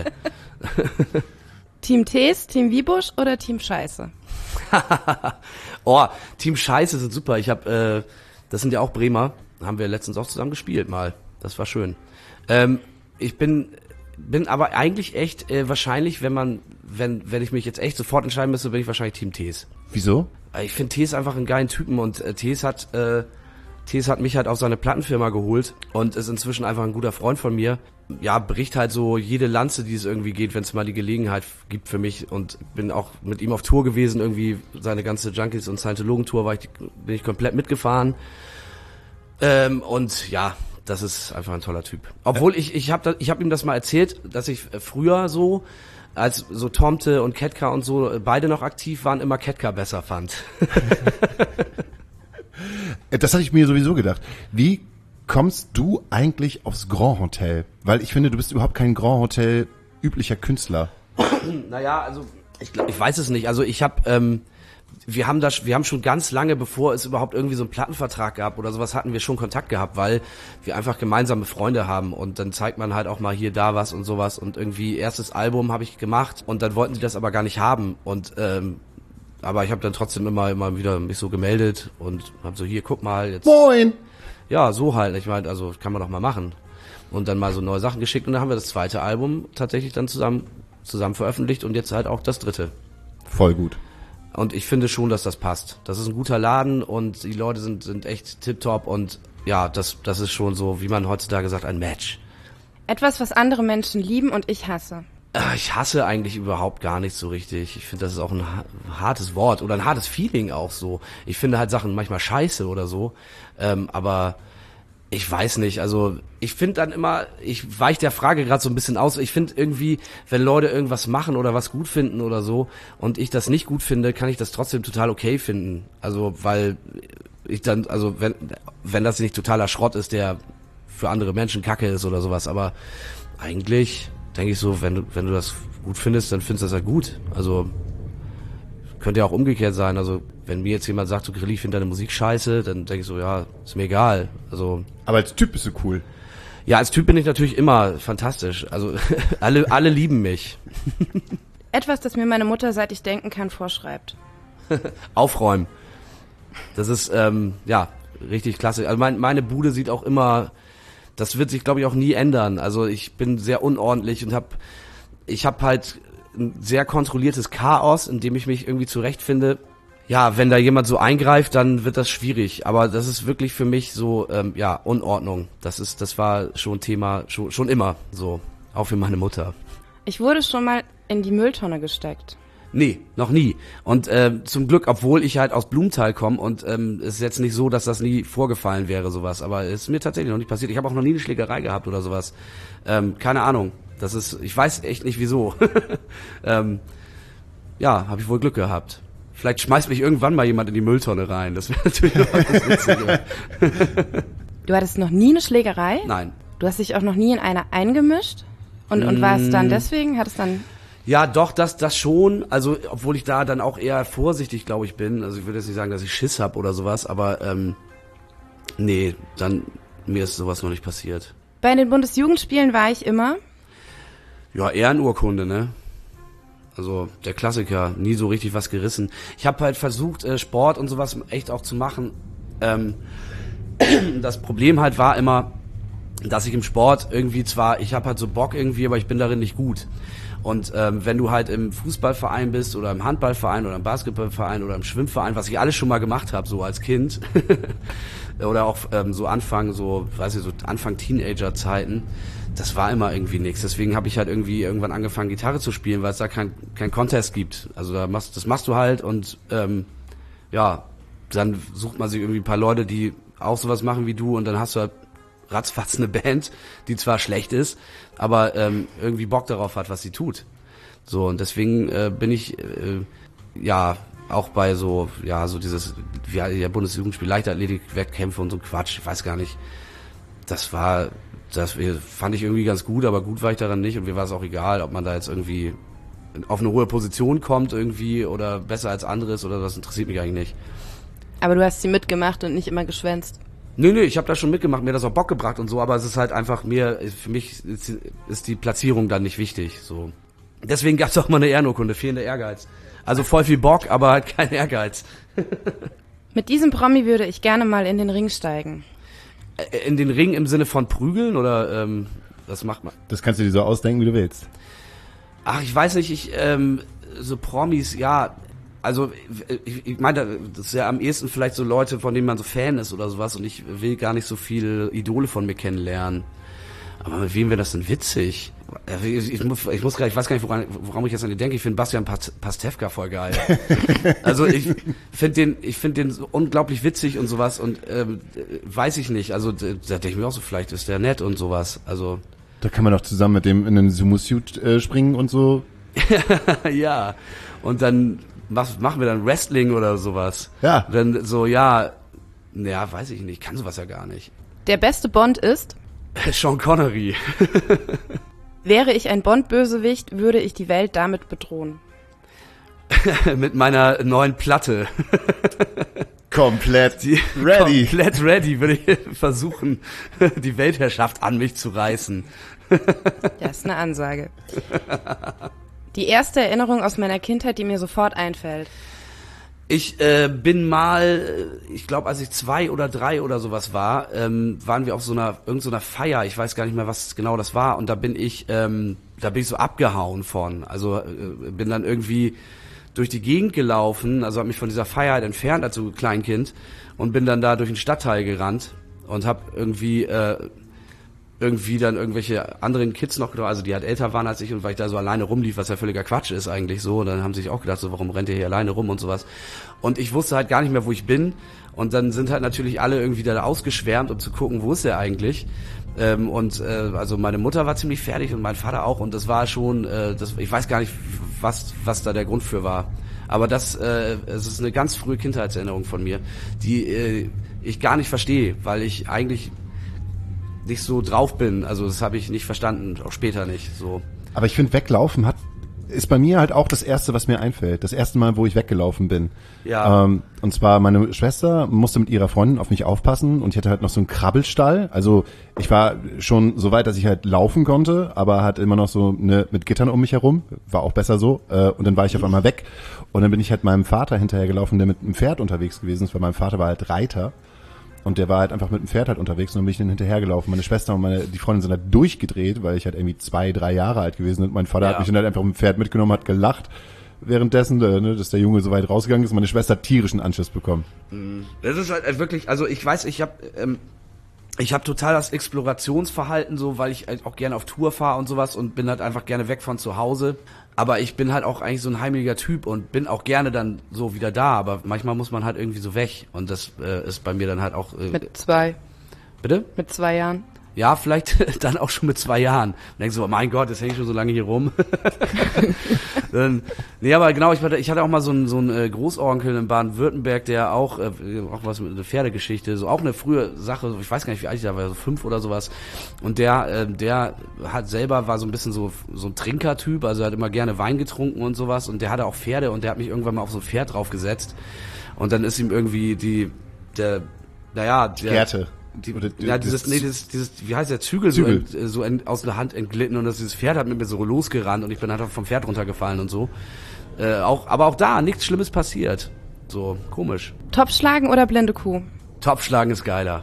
Team Tees, Team Wiebusch oder Team Scheiße? Oh, Team Scheiße sind super. Ich habe, äh, das sind ja auch Bremer, haben wir letztens auch zusammen gespielt mal. Das war schön. Ähm, ich bin bin aber eigentlich echt äh, wahrscheinlich, wenn man, wenn wenn ich mich jetzt echt sofort entscheiden müsste, bin ich wahrscheinlich Team Tees. Wieso? Ich finde Tees einfach einen geilen Typen und äh, Tees hat äh, Tees hat mich halt auf seine Plattenfirma geholt und ist inzwischen einfach ein guter Freund von mir. Ja, bricht halt so jede Lanze, die es irgendwie geht, wenn es mal die Gelegenheit gibt für mich, und bin auch mit ihm auf Tour gewesen, irgendwie seine ganze Junkies und Scientologen-Tour war ich, bin ich komplett mitgefahren. Ähm, und ja, das ist einfach ein toller Typ. Obwohl ich ich habe ich hab ihm das mal erzählt, dass ich früher so, als so Tomte und Ketka und so beide noch aktiv waren, immer Ketka besser fand. Das hatte ich mir sowieso gedacht. Wie kommst du eigentlich aufs Grand Hotel? Weil ich finde, du bist überhaupt kein Grand Hotel üblicher Künstler. Naja, also ich glaube, ich weiß es nicht. Also ich habe, ähm, wir haben das, wir haben schon ganz lange, bevor es überhaupt irgendwie so einen Plattenvertrag gab oder sowas, hatten wir schon Kontakt gehabt, weil wir einfach gemeinsame Freunde haben und dann zeigt man halt auch mal hier, da was und sowas und irgendwie erstes Album habe ich gemacht und dann wollten die das aber gar nicht haben und ähm, aber ich habe dann trotzdem immer immer wieder mich so gemeldet und habe so, hier, guck mal jetzt. Moin! Ja, so halt, ich meine, also kann man doch mal machen und dann mal so neue Sachen geschickt und dann haben wir das zweite Album tatsächlich dann zusammen zusammen veröffentlicht und jetzt halt auch das dritte. Voll gut. Und ich finde schon, dass das passt. Das ist ein guter Laden und die Leute sind sind echt tipptopp und ja, das das ist schon so, wie man heutzutage sagt, ein Match. Etwas, was andere Menschen lieben und ich hasse. Äh, Ich hasse eigentlich überhaupt gar nicht so richtig. Ich finde, das ist auch ein ha- hartes Wort oder ein hartes Feeling auch so. Ich finde halt Sachen manchmal scheiße oder so, ähm, aber ich weiß nicht, also ich finde dann immer, ich weiche der Frage gerade so ein bisschen aus, ich finde irgendwie, wenn Leute irgendwas machen oder was gut finden oder so und ich das nicht gut finde, kann ich das trotzdem total okay finden. Also weil ich dann, also wenn wenn das nicht totaler Schrott ist, der für andere Menschen Kacke ist oder sowas, aber eigentlich denke ich so, wenn du wenn du das gut findest, dann findest du das ja gut. Also könnte ja auch umgekehrt sein, also wenn mir jetzt jemand sagt, so Grilli, ich finde deine Musik scheiße, dann denke ich so, ja, ist mir egal. Also Aber als Typ bist du cool. ja, als Typ bin ich natürlich immer fantastisch. Also alle alle lieben mich. Etwas, das mir meine Mutter, seit ich denken kann, vorschreibt. Aufräumen. Das ist ähm, ja richtig klasse. Also mein, meine Bude sieht auch immer, das wird sich glaube ich auch nie ändern. Also ich bin sehr unordentlich und habe ich habe halt ein sehr kontrolliertes Chaos, in dem ich mich irgendwie zurechtfinde. Ja, wenn da jemand so eingreift, dann wird das schwierig. Aber das ist wirklich für mich so, ähm, ja, Unordnung. Das ist, das war schon Thema, schon, schon immer so. Auch für meine Mutter. Ich wurde schon mal in die Mülltonne gesteckt. Nee, noch nie. Und ähm, zum Glück, obwohl ich halt aus Blumenthal komme und ähm, es ist jetzt nicht so, dass das nie vorgefallen wäre, sowas. Aber es ist mir tatsächlich noch nicht passiert. Ich habe auch noch nie eine Schlägerei gehabt oder sowas. Ähm, keine Ahnung. Das ist, ich weiß echt nicht wieso. ähm, ja, habe ich wohl Glück gehabt. Vielleicht schmeißt mich irgendwann mal jemand in die Mülltonne rein. Das wäre natürlich noch was Witziges. Du hattest noch nie eine Schlägerei? Nein. Du hast dich auch noch nie in einer eingemischt? Und, und warst dann deswegen, hattest dann... Ja, doch, das das schon. Also, obwohl ich da dann auch eher vorsichtig, glaube ich, bin. Also, ich würde jetzt nicht sagen, dass ich Schiss hab oder sowas, aber ähm, nee, dann mir ist sowas noch nicht passiert. Bei den Bundesjugendspielen war ich immer... Ja, Ehrenurkunde, ne? Also der Klassiker, nie so richtig was gerissen. Ich habe halt versucht, äh, Sport und sowas echt auch zu machen. Ähm, das Problem halt war immer, dass ich im Sport irgendwie zwar, ich habe halt so Bock irgendwie, aber ich bin darin nicht gut. Und ähm, wenn du halt im Fußballverein bist oder im Handballverein oder im Basketballverein oder im Schwimmverein, was ich alles schon mal gemacht habe, so als Kind oder auch ähm, so Anfang, so weiß ich, so Anfang Teenager-Zeiten, das war immer irgendwie nichts. Deswegen habe ich halt irgendwie irgendwann angefangen, Gitarre zu spielen, weil es da kein kein Contest gibt. Also da machst, das machst du halt und ähm, ja, dann sucht man sich irgendwie ein paar Leute, die auch sowas machen wie du und dann hast du halt ratzfatz eine Band, die zwar schlecht ist, aber ähm, irgendwie Bock darauf hat, was sie tut. So, und deswegen äh, bin ich äh, ja auch bei so, ja, so dieses, ja, der Bundesjugendspiel, Leichtathletik, Wettkämpfe und so Quatsch, ich weiß gar nicht. Das war, das fand ich irgendwie ganz gut, aber gut war ich daran nicht und mir war es auch egal, ob man da jetzt irgendwie auf eine hohe Position kommt irgendwie oder besser als anderes oder das interessiert mich eigentlich nicht. Aber du hast sie mitgemacht und nicht immer geschwänzt. Nee, nee, ich habe das schon mitgemacht, mir das auch Bock gebracht und so, aber es ist halt einfach mir, für mich ist, ist die Platzierung dann nicht wichtig, so. Deswegen gab's auch mal eine Ehrenurkunde, fehlender Ehrgeiz. Also voll viel Bock, aber halt kein Ehrgeiz. Mit diesem Promi würde ich gerne mal in den Ring steigen. In den Ring im Sinne von prügeln oder ähm, was macht man? Das kannst du dir so ausdenken, wie du willst. Ach, ich weiß nicht, ich ähm, so Promis, ja, also ich, ich meine, das ist ja am ehesten vielleicht so Leute, von denen man so Fan ist oder sowas und ich will gar nicht so viele Idole von mir kennenlernen. Aber mit wem wäre das denn witzig? Ich, ich, muss, ich muss gar, ich weiß gar nicht, woran, woran ich jetzt an den denke. Ich finde Bastian Pastewka voll geil. Also ich finde den, ich finde den so unglaublich witzig und sowas und ähm, weiß ich nicht. Also da denke ich mir auch so, vielleicht ist der nett und sowas. Also da kann man doch zusammen mit dem in einen Sumo-Suit äh, springen und so. Ja. Und dann was machen wir dann Wrestling oder sowas? Ja. Und dann so ja, naja, weiß ich nicht. Kann sowas ja gar nicht. Der beste Bond ist? Sean Connery. Wäre ich ein Bond-Bösewicht, würde ich die Welt damit bedrohen. Mit meiner neuen Platte. Komplett Die, ready. Komplett ready würde ich versuchen, die Weltherrschaft an mich zu reißen. Das ist eine Ansage. Die erste Erinnerung aus meiner Kindheit, die mir sofort einfällt. Ich äh, bin mal, ich glaube, als ich zwei oder drei oder sowas war, ähm, waren wir auf so einer irgend so einer Feier. Ich weiß gar nicht mehr, was genau das war. Und da bin ich, ähm, da bin ich so abgehauen von. Also äh, bin dann irgendwie durch die Gegend gelaufen. Also habe mich von dieser Feier halt entfernt als so Kleinkind und bin dann da durch den Stadtteil gerannt und habe irgendwie äh, irgendwie dann irgendwelche anderen Kids noch, also die halt älter waren als ich, und weil ich da so alleine rumlief, was ja völliger Quatsch ist eigentlich so, dann haben sie sich auch gedacht, so, warum rennt ihr hier alleine rum und sowas. Und ich wusste halt gar nicht mehr, wo ich bin, und dann sind halt natürlich alle irgendwie da ausgeschwärmt, um zu gucken, wo ist er eigentlich. Ähm, und äh, also meine Mutter war ziemlich fertig und mein Vater auch, und das war schon, äh, das, ich weiß gar nicht, was was da der Grund für war. Aber das, äh, es ist eine ganz frühe Kindheitserinnerung von mir, die äh, ich gar nicht verstehe, weil ich eigentlich nicht so drauf bin. Also das habe ich nicht verstanden, auch später nicht. So. Aber ich finde, weglaufen hat ist bei mir halt auch das Erste, was mir einfällt. Das erste Mal, wo ich weggelaufen bin. Ja. Ähm, und zwar meine Schwester musste mit ihrer Freundin auf mich aufpassen, und ich hatte halt noch so einen Krabbelstall. Also ich war schon so weit, dass ich halt laufen konnte, aber halt immer noch so ne, mit Gittern um mich herum. War auch besser so. Äh, und dann war ich auf einmal weg. Und dann bin ich halt meinem Vater hinterhergelaufen, der mit einem Pferd unterwegs gewesen ist, weil mein Vater war halt Reiter. Und der war halt einfach mit dem Pferd halt unterwegs, und dann bin ich dann hinterhergelaufen. Meine Schwester und meine, die Freundin sind halt durchgedreht, weil ich halt irgendwie zwei, drei Jahre alt gewesen bin. Mein Vater Ja. hat mich dann halt einfach mit dem Pferd mitgenommen, hat gelacht währenddessen, äh, ne, dass der Junge so weit rausgegangen ist. Meine Schwester hat tierischen Anschluss bekommen. Das ist halt wirklich, also ich weiß, ich habe ähm, ich habe total das Explorationsverhalten so, weil ich halt auch gerne auf Tour fahre und sowas und bin halt einfach gerne weg von zu Hause. Aber ich bin halt auch eigentlich so ein heimeliger Typ und bin auch gerne dann so wieder da. Aber manchmal muss man halt irgendwie so weg, und das äh, ist bei mir dann halt auch... Äh, Mit zwei. bitte? Mit zwei Jahren. Ja, vielleicht dann auch schon mit zwei Jahren. Und denkst so, oh mein Gott, jetzt hänge ich schon so lange hier rum. dann, nee, aber genau, ich hatte, ich hatte auch mal so einen, so einen äh, Großonkel in Baden-Württemberg, der auch, äh, auch was mit einer Pferdegeschichte, so auch eine frühe Sache, ich weiß gar nicht, wie alt ich da war, so fünf oder sowas. Und der, äh, der hat selber, war so ein bisschen so, so ein Trinkertyp, also er hat immer gerne Wein getrunken und sowas, und der hatte auch Pferde, und der hat mich irgendwann mal auf so ein Pferd draufgesetzt. Und dann ist ihm irgendwie die, der, naja, der... Gerte. Die, Oder ja, das- dieses, nee, dieses, dieses, wie heißt der, Zügel, Zügel. so, ent, so ent, aus der Hand entglitten, und das, dieses Pferd hat mit mir so losgerannt, und ich bin halt vom Pferd runtergefallen und so. Äh, auch, aber auch da, nichts Schlimmes passiert. So, komisch. Topfschlagen oder blinde Kuh? Topfschlagen ist geiler.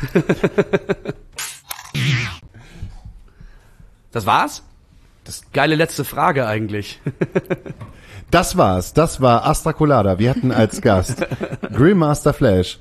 Das war's? Das ist geile letzte Frage eigentlich. Das war's. Das war Astra Colada. Wir hatten als Gast Grillmaster Flash.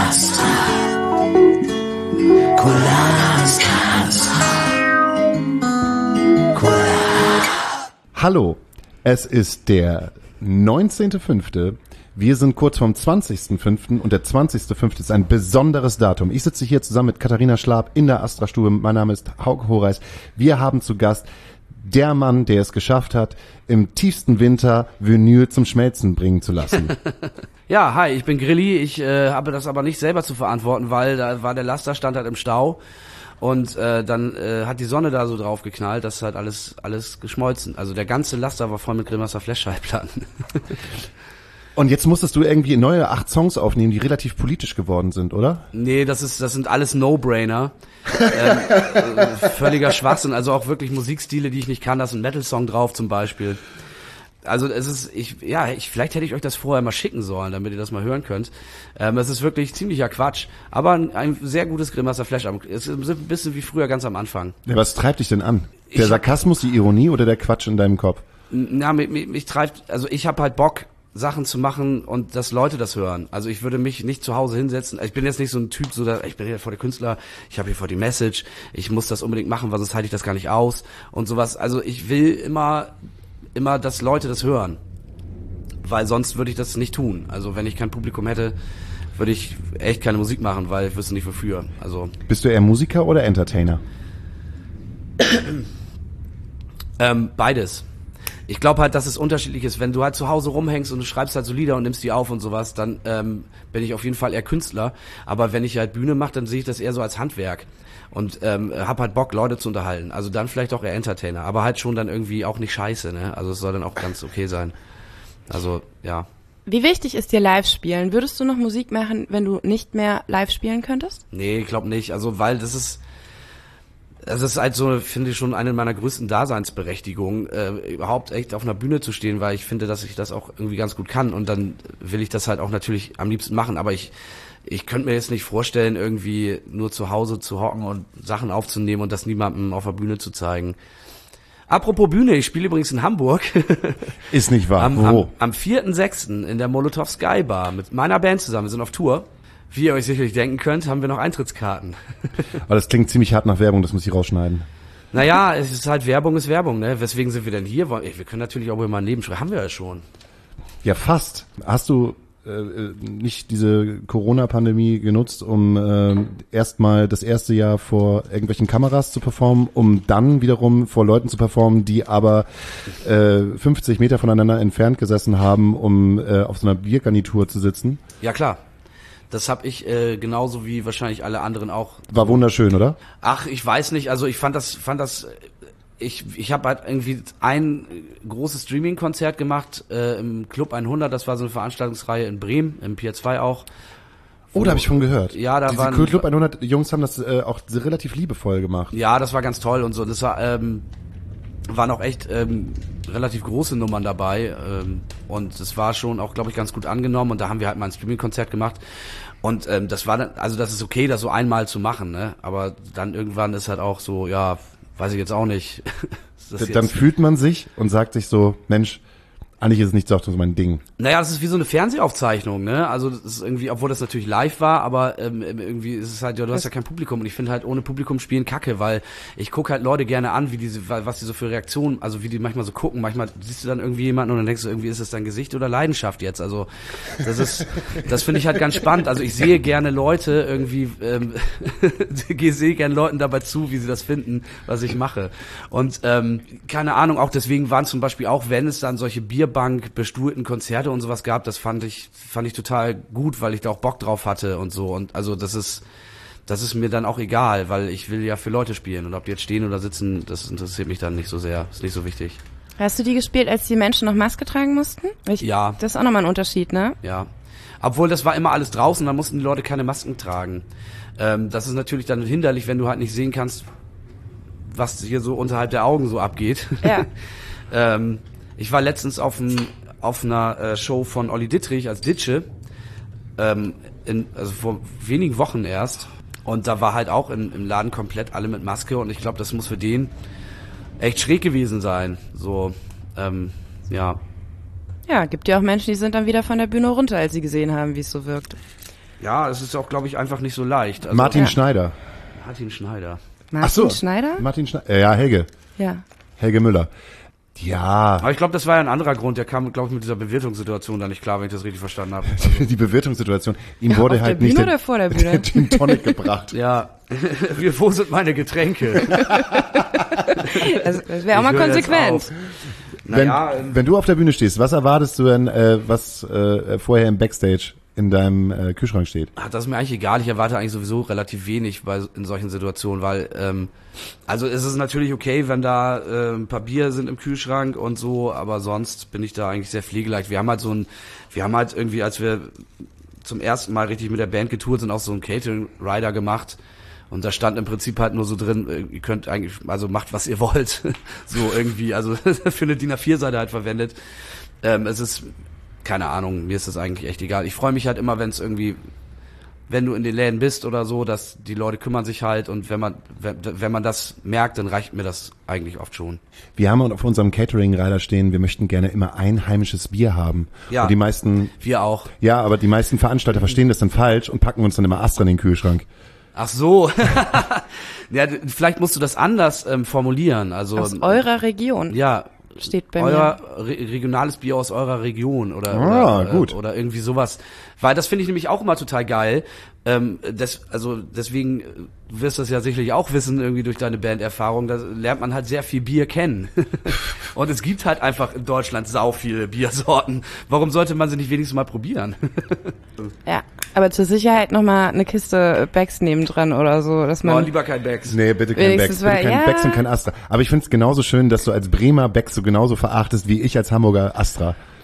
Hallo, es ist der neunzehnter fünfte Wir sind kurz vorm zwanzigsten fünften und der zwanzigster fünfte ist ein besonderes Datum. Ich sitze hier zusammen mit Katharina Schlab in der Astra-Stube. Mein Name ist Hauke Horeis. Wir haben zu Gast der Mann, der es geschafft hat, im tiefsten Winter Vinyl zum Schmelzen bringen zu lassen. Ja, hi, ich bin Grilli. Ich äh, habe das aber nicht selber zu verantworten, weil da war der Laster, stand halt im Stau. Und äh, dann äh, hat die Sonne da so drauf geknallt, das ist halt alles alles geschmolzen. Also der ganze Laster war voll mit Grillmaster Flash Schallplatten. Und jetzt musstest du irgendwie neue acht Songs aufnehmen, die relativ politisch geworden sind, oder? Nee, das ist das sind alles No-Brainer. ähm, äh, völliger Schwachsinn, also auch wirklich Musikstile, die ich nicht kann, da ist ein Metal-Song drauf zum Beispiel. Also es ist, ich, ja, ich, vielleicht hätte ich euch das vorher mal schicken sollen, damit ihr das mal hören könnt. Ähm, es ist wirklich ziemlicher Quatsch, aber ein, ein sehr gutes Grillmaster Flash. Es ist ein bisschen wie früher ganz am Anfang. Ja, was treibt dich denn an? Der Ich- Sarkasmus, die Ironie oder der Quatsch in deinem Kopf? Na, mich, mich, mich treibt, also ich habe halt Bock, Sachen zu machen und dass Leute das hören. Also ich würde mich nicht zu Hause hinsetzen. Ich bin jetzt nicht so ein Typ, so da, ich bin hier vor der Künstler, ich habe hier vor die Message, ich muss das unbedingt machen, weil sonst halte ich das gar nicht aus und sowas. Also ich will immer, immer, dass Leute das hören, weil sonst würde ich das nicht tun. Also wenn ich kein Publikum hätte, würde ich echt keine Musik machen, weil ich wüsste nicht wofür. Also Bist du eher Musiker oder Entertainer? Ähm, beides. Ich glaube halt, dass es unterschiedlich ist. Wenn du halt zu Hause rumhängst und du schreibst halt so Lieder und nimmst die auf und sowas, dann ähm, bin ich auf jeden Fall eher Künstler. Aber wenn ich halt Bühne mache, dann sehe ich das eher so als Handwerk. Und ähm, hab halt Bock, Leute zu unterhalten. Also dann vielleicht auch eher Entertainer. Aber halt schon dann irgendwie auch nicht scheiße, ne? Also es soll dann auch ganz okay sein. Also, ja. Wie wichtig ist dir Live-Spielen? Würdest du noch Musik machen, wenn du nicht mehr live spielen könntest? Nee, ich glaube nicht. Also, weil das ist, das ist halt so, finde ich, schon eine meiner größten Daseinsberechtigungen, äh, überhaupt echt auf einer Bühne zu stehen, weil ich finde, dass ich das auch irgendwie ganz gut kann und dann will ich das halt auch natürlich am liebsten machen, aber ich ich könnte mir jetzt nicht vorstellen, irgendwie nur zu Hause zu hocken und Sachen aufzunehmen und das niemandem auf der Bühne zu zeigen. Apropos Bühne, ich spiele übrigens in Hamburg. Ist nicht wahr. Am, Wo? am, am vierten sechsten in der Molotov Sky Bar mit meiner Band zusammen. Wir sind auf Tour. Wie ihr euch sicherlich denken könnt, haben wir noch Eintrittskarten. Aber das klingt ziemlich hart nach Werbung, das muss ich rausschneiden. Naja, es ist halt Werbung ist Werbung, ne? Weswegen sind wir denn hier? Wir können natürlich auch über mein Leben schreiben. Haben wir ja schon. Ja, fast. Hast du äh, nicht diese Corona-Pandemie genutzt, um äh, erstmal das erste Jahr vor irgendwelchen Kameras zu performen, um dann wiederum vor Leuten zu performen, die aber äh, fünfzig Meter voneinander entfernt gesessen haben, um äh, auf so einer Biergarnitur zu sitzen? Ja, klar. Das habe ich äh, genauso wie wahrscheinlich alle anderen auch. War wunderschön, oder? Ach, ich weiß nicht. Also ich fand das, fand das. Ich ich habe halt irgendwie ein großes Streaming-Konzert gemacht äh, im Club hundert. Das war so eine Veranstaltungsreihe in Bremen, im Pier zwei auch. Oh, da habe ich von gehört. Ja, da Diese waren Club hundert Jungs haben das äh, auch relativ liebevoll gemacht. Ja, das war ganz toll und so. Das war ähm, waren auch echt ähm, relativ große Nummern dabei ähm, und es war schon auch, glaube ich, ganz gut angenommen und da haben wir halt mal ein Streaming-Konzert gemacht und ähm, das war dann, also das ist okay, das so einmal zu machen, ne? Aber dann irgendwann ist halt auch so, ja, weiß ich jetzt auch nicht. D- dann fühlt man sich und sagt sich so, Mensch, eigentlich ist es nicht so mein Ding. Naja, das ist wie so eine Fernsehaufzeichnung, ne? Also das ist irgendwie, obwohl das natürlich live war, aber ähm, irgendwie ist es halt, ja, du hast ja kein Publikum und ich finde halt ohne Publikum spielen Kacke, weil ich gucke halt Leute gerne an, wie diese, was die so für Reaktionen, also wie die manchmal so gucken. Manchmal siehst du dann irgendwie jemanden und dann denkst du, irgendwie ist es dein Gesicht oder Leidenschaft jetzt. Also das ist, das finde ich halt ganz spannend. Also ich sehe gerne Leute irgendwie, ähm, sehe gerne Leuten dabei zu, wie sie das finden, was ich mache. Und ähm, keine Ahnung, auch deswegen waren zum Beispiel auch, wenn es dann solche Bier Bank bestuhlten Konzerte und sowas gab, das fand ich fand ich total gut, weil ich da auch Bock drauf hatte und so und also das ist das ist mir dann auch egal, weil ich will ja für Leute spielen und ob die jetzt stehen oder sitzen, das interessiert mich dann nicht so sehr, ist nicht so wichtig. Hast du die gespielt, als die Menschen noch Maske tragen mussten? Ich, Ja. Das ist auch nochmal ein Unterschied, ne? Ja, obwohl das war immer alles draußen, da mussten die Leute keine Masken tragen. Ähm, das ist natürlich dann hinderlich, wenn du halt nicht sehen kannst, was hier so unterhalb der Augen so abgeht. Ja. ähm, Ich war letztens auf, ein, auf einer äh, Show von Olli Dittrich als Ditsche, ähm, in, also vor wenigen Wochen erst. Und da war halt auch in, im Laden komplett alle mit Maske. Und ich glaube, das muss für den echt schräg gewesen sein. So, ähm, ja. Ja, gibt ja auch Menschen, die sind dann wieder von der Bühne runter, als sie gesehen haben, wie es so wirkt. Ja, es ist auch, glaube ich, einfach nicht so leicht. Also, Martin Ja. Schneider. Martin Schneider. Martin Ach so. Schneider? Martin Schneider. Ja, Helge. Ja. Helge Müller. Ja, Aber ich glaube, das war ja ein anderer Grund. Der kam, glaube ich, mit dieser Bewirtungssituation da nicht klar, wenn ich das richtig verstanden habe. die Bewirtungssituation. Ihm wurde auf halt der nicht Bühne der, oder vor der Bühne? der Gin Tonic gebracht. Ja, wir, wo sind meine Getränke? Also, das wäre auch mal Ich höre jetzt konsequent. auf. Wenn, Naja, ähm, wenn du auf der Bühne stehst, was erwartest du denn, äh, was äh, vorher im Backstage in deinem äh, Kühlschrank steht? Ach, das ist mir eigentlich egal. Ich erwarte eigentlich sowieso relativ wenig bei in solchen Situationen, weil ähm, also es ist natürlich okay, wenn da äh, ein paar Bier sind im Kühlschrank und so, aber sonst bin ich da eigentlich sehr pflegeleicht. Wir haben halt so ein, wir haben halt irgendwie, als wir zum ersten Mal richtig mit der Band getourt sind, auch so einen Catering Rider gemacht. Und da stand im Prinzip halt nur so drin, äh, ihr könnt eigentlich, also macht was ihr wollt. So irgendwie, also für eine D I N A vier Seite halt verwendet. Ähm, es ist, keine Ahnung, mir ist das eigentlich echt egal. Ich freue mich halt immer, wenn es irgendwie, wenn du in den Läden bist oder so, dass die Leute kümmern sich halt und wenn man, wenn, wenn man das merkt, dann reicht mir das eigentlich oft schon. Wir haben auf unserem Catering-Rider stehen, wir möchten gerne immer einheimisches Bier haben. Ja. Und die meisten, Wir auch. ja, aber die meisten Veranstalter verstehen das dann falsch und packen uns dann immer Astra in den Kühlschrank. Ach so. Ja, d- vielleicht musst du das anders ähm, formulieren. Also Aus eurer Region ja, steht bei euer mir. re regionales Bier aus eurer Region oder Ah, oder, gut. Äh, oder irgendwie sowas, weil das finde ich nämlich auch immer total geil. Ähm, das, also deswegen äh, wirst du das ja sicherlich auch wissen irgendwie durch deine Banderfahrung. Da lernt man halt sehr viel Bier kennen und es gibt halt einfach in Deutschland sau viele Biersorten. Warum sollte man sie nicht wenigstens mal probieren? Ja, aber zur Sicherheit nochmal eine Kiste Becks nebendran oder so, dass Oh, man... lieber kein Becks. Nee, bitte kein Becks, Wenigstens bitte war- kein ja. Becks und kein Astra. Aber ich find's genauso schön, dass du als Bremer Becks so genauso verachtest, wie ich als Hamburger Astra.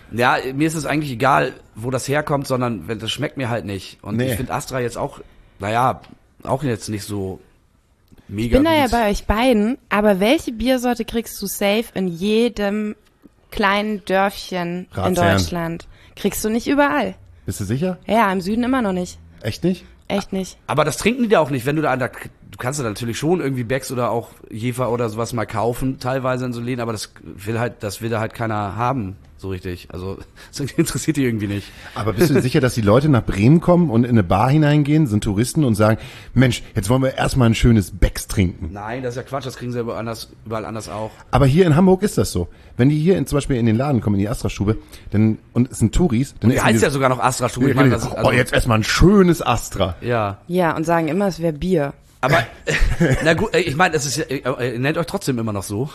Ja, mir ist es eigentlich egal, wo das herkommt, sondern wenn das schmeckt mir halt nicht. Und Nee. ich finde Astra jetzt auch, naja, auch jetzt nicht so Ich mega bin da ja gut. bei euch beiden, aber welche Biersorte kriegst du safe in jedem kleinen Dörfchen in Ratsherrn. Deutschland? Kriegst du nicht überall. Bist du sicher? Ja, im Süden immer noch nicht. Echt nicht? Echt nicht. Aber das trinken die da auch nicht, wenn du da an der, du kannst da natürlich schon irgendwie Becks oder auch Jefer oder sowas mal kaufen, teilweise in so Läden, aber das will halt, das will da halt keiner haben, so richtig. Also, das interessiert die irgendwie nicht. Aber bist du sicher, dass die Leute nach Bremen kommen und in eine Bar hineingehen, sind Touristen und sagen, Mensch, jetzt wollen wir erstmal ein schönes Becks trinken. Nein, das ist ja Quatsch, das kriegen sie überall anders, überall anders auch. Aber hier in Hamburg ist das so. Wenn die hier in, zum Beispiel in den Laden kommen, in die Astra-Stube, dann, und es sind Touris, dann Die essen heißt die- ja sogar noch Astra-Stube. Ich meine, das ist, oh, also, jetzt erstmal ein schönes Astra. ja. Ja, und sagen immer, es wäre Bier. Aber, na gut, äh, ich meine, es ist ja, äh, ihr nennt euch trotzdem immer noch so.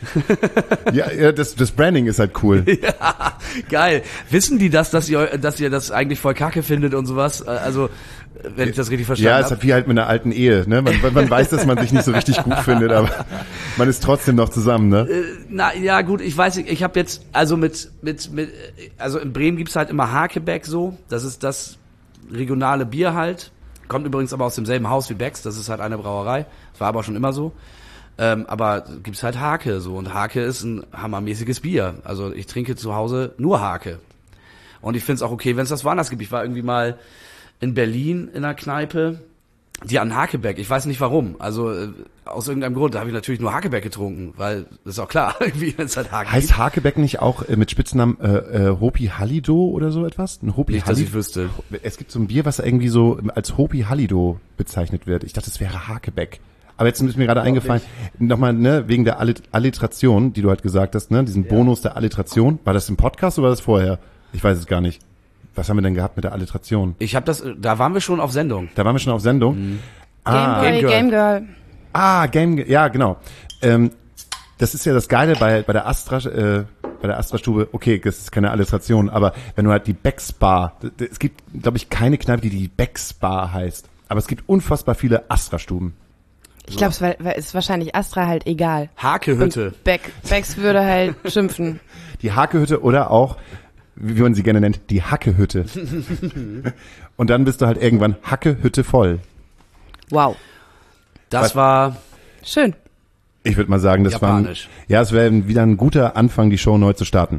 Ja, ja das, das Branding ist halt cool. Ja, geil. Wissen die das, dass ihr, dass ihr das eigentlich voll kacke findet und sowas? Äh, Also, wenn ich das richtig verstanden Ja, habe. es hat wie halt mit einer alten Ehe, ne? Man, man weiß, dass man sich nicht so richtig gut findet, aber man ist trotzdem noch zusammen, ne? Na ja, gut, ich weiß nicht, ich habe jetzt also mit mit mit also in Bremen gibt's halt immer Hakebeck so, das ist das regionale Bier halt. Kommt übrigens aber aus demselben Haus wie Becks, das ist halt eine Brauerei. Das war aber schon immer so. Ähm, aber gibt's halt Hake so und Hake ist ein hammermäßiges Bier. Also ich trinke zu Hause nur Hake. Und ich find's auch okay, wenn es das woanders gibt. Ich war irgendwie mal in Berlin in einer Kneipe, die an Hakebeck, ich weiß nicht warum, also äh, aus irgendeinem Grund, da habe ich natürlich nur Hakebeck getrunken, weil das ist auch klar, irgendwie, wenn es halt Hake Heißt gibt. Hakebeck nicht auch äh, mit Spitznamen äh, äh, Hopi Hallido oder so etwas? Ein Hopi Nicht, dass ich Hallido? wüsste. Es gibt so ein Bier, was irgendwie so als Hopi Hallido bezeichnet wird. Ich dachte, es wäre Hakebeck. Aber jetzt ist mir gerade eingefallen, nochmal, ne, wegen der Allit- Alliteration, die du halt gesagt hast, ne, diesen Bonus der Alliteration. War das im Podcast oder war das vorher? Ich weiß es gar nicht. Was haben wir denn gehabt mit der Alliteration? Ich habe das, äh, da waren wir schon auf Sendung. Da waren wir schon auf Sendung. Ah, Gameboy, Game Girl. Game Girl. ah, Game, ja, genau. Ähm, das ist ja das Geile bei, bei der Astra, äh, bei der Astra-Stube. Okay, das ist keine Alliteration, aber wenn du halt die Becks Bar, d- d- es gibt, glaube ich, keine Kneipe, die die Becks Bar heißt. Aber es gibt unfassbar viele Astra-Stuben. Ich glaube, es war- war- ist wahrscheinlich Astra halt egal. Hakehütte. Und Beck, Becks würde halt schimpfen. Die Hakehütte oder auch, wie man sie gerne nennt, die Hackehütte. Und dann bist du halt irgendwann Hackehütte voll. Wow. Das Was- war, Schön. Ich würde mal sagen, das war, Japanisch. ja, es wäre wieder ein guter Anfang, die Show neu zu starten.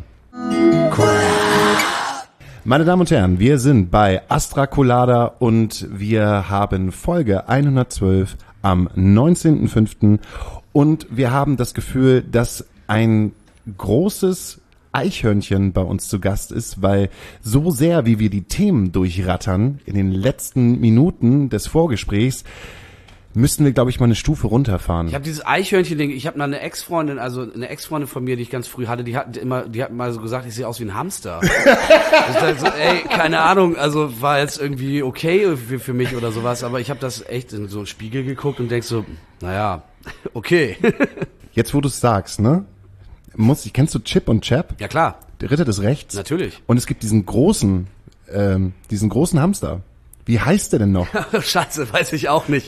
Meine Damen und Herren, wir sind bei Astra Colada und wir haben Folge hundertzwölf am neunzehnten fünften und wir haben das Gefühl, dass ein großes Eichhörnchen bei uns zu Gast ist, weil so sehr, wie wir die Themen durchrattern in den letzten Minuten des Vorgesprächs, müssten wir, glaube ich, mal eine Stufe runterfahren. ich habe dieses Eichhörnchen-Ding, ich habe mal eine Ex-Freundin, also eine Ex-Freundin von mir, die ich ganz früh hatte, die hat immer, die hat mal so gesagt, ich sehe aus wie ein Hamster. Ich dachte so, ey, keine Ahnung, also war jetzt irgendwie okay für, für mich oder sowas, aber ich habe das echt in so einen Spiegel geguckt und denk so, naja, okay. Jetzt, wo du es sagst, ne? Muss, kennst du Chip und Chap? Ja klar, Der Ritter des Rechts? natürlich. Und es gibt diesen großen, ähm, diesen großen Hamster. Wie heißt der denn noch? Scheiße, weiß ich auch nicht.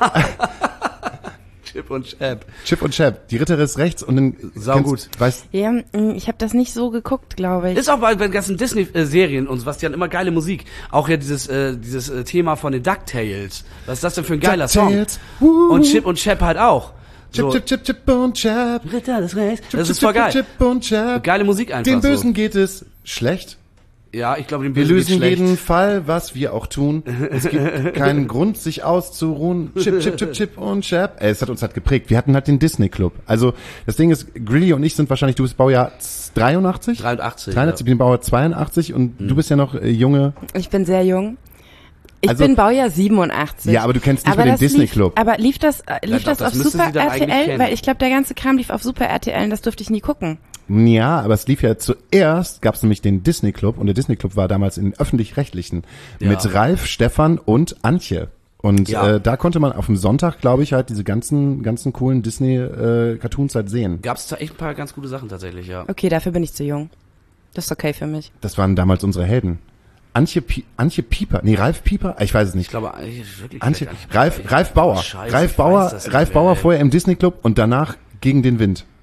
Chip und Chap. Chip und Chap, die Ritter des Rechts und dann Sau kennst- gut. Weißt, Ja, mh, ich habe das nicht so geguckt, glaube ich. Ist auch bei den ganzen Disney-Serien und sowas, die haben immer geile Musik. Auch ja dieses, äh, dieses äh, Thema von den DuckTales. Was ist das denn für ein geiler DuckTales, Song? wuhu. Und Chip und Chap halt auch. Chip, So, Chip, Chip, Chip und Chap. Ritter des Rechts. Chip, Das Chip, ist voll Chip, geil. Chip und Chap. Geile Musik einfach Den Bösen so. geht es schlecht. Ja, ich glaube, den Wir Bösen lösen geht's schlecht. jeden Fall, was wir auch tun. Es gibt keinen Grund, sich auszuruhen. Chip, Chip, Chip, Chip und Chap. Ey, es hat uns halt geprägt. Wir hatten halt den Disney Club. Also das Ding ist, Grilly und ich sind wahrscheinlich, du bist Baujahr dreiundachtzig? dreiundachtzig. dreiundachtzig, ich bin Baujahr zweiundachtzig und du bist ja noch äh, junge. Ich bin sehr jung. Ich Also- bin Baujahr siebenundachtzig. Ja, aber du kennst nicht aber mehr den das Disney lief, Club. Aber lief das, äh, lief doch, das das auf müsste Super sie dann eigentlich R T L? kennen. Weil ich glaube, der ganze Kram lief auf Super R T L und das durfte ich nie gucken. Ja, aber es lief ja zuerst, gab es nämlich den Disney Club und der Disney Club war damals in öffentlich-rechtlichen Ja. mit Ralf, Stefan und Antje. Und Ja. äh, da konnte man auf dem Sonntag, glaube ich, halt diese ganzen ganzen coolen Disney-Cartoons halt sehen. Gab's da echt ein paar ganz gute Sachen tatsächlich, ja. Okay, dafür bin ich zu jung. Das ist okay für mich. Das waren damals unsere Helden. Antje, Pi- Antje Pieper, nee, Ralf Pieper, ich weiß es Ich nicht. glaube, eigentlich wirklich. Antje, vielleicht gar nicht. Ralf, Ralf Bauer, Scheiße, Ralf ich Bauer, weiß das nicht Ralf mehr, Bauer ey. vorher im Disney Club und danach gegen den Wind.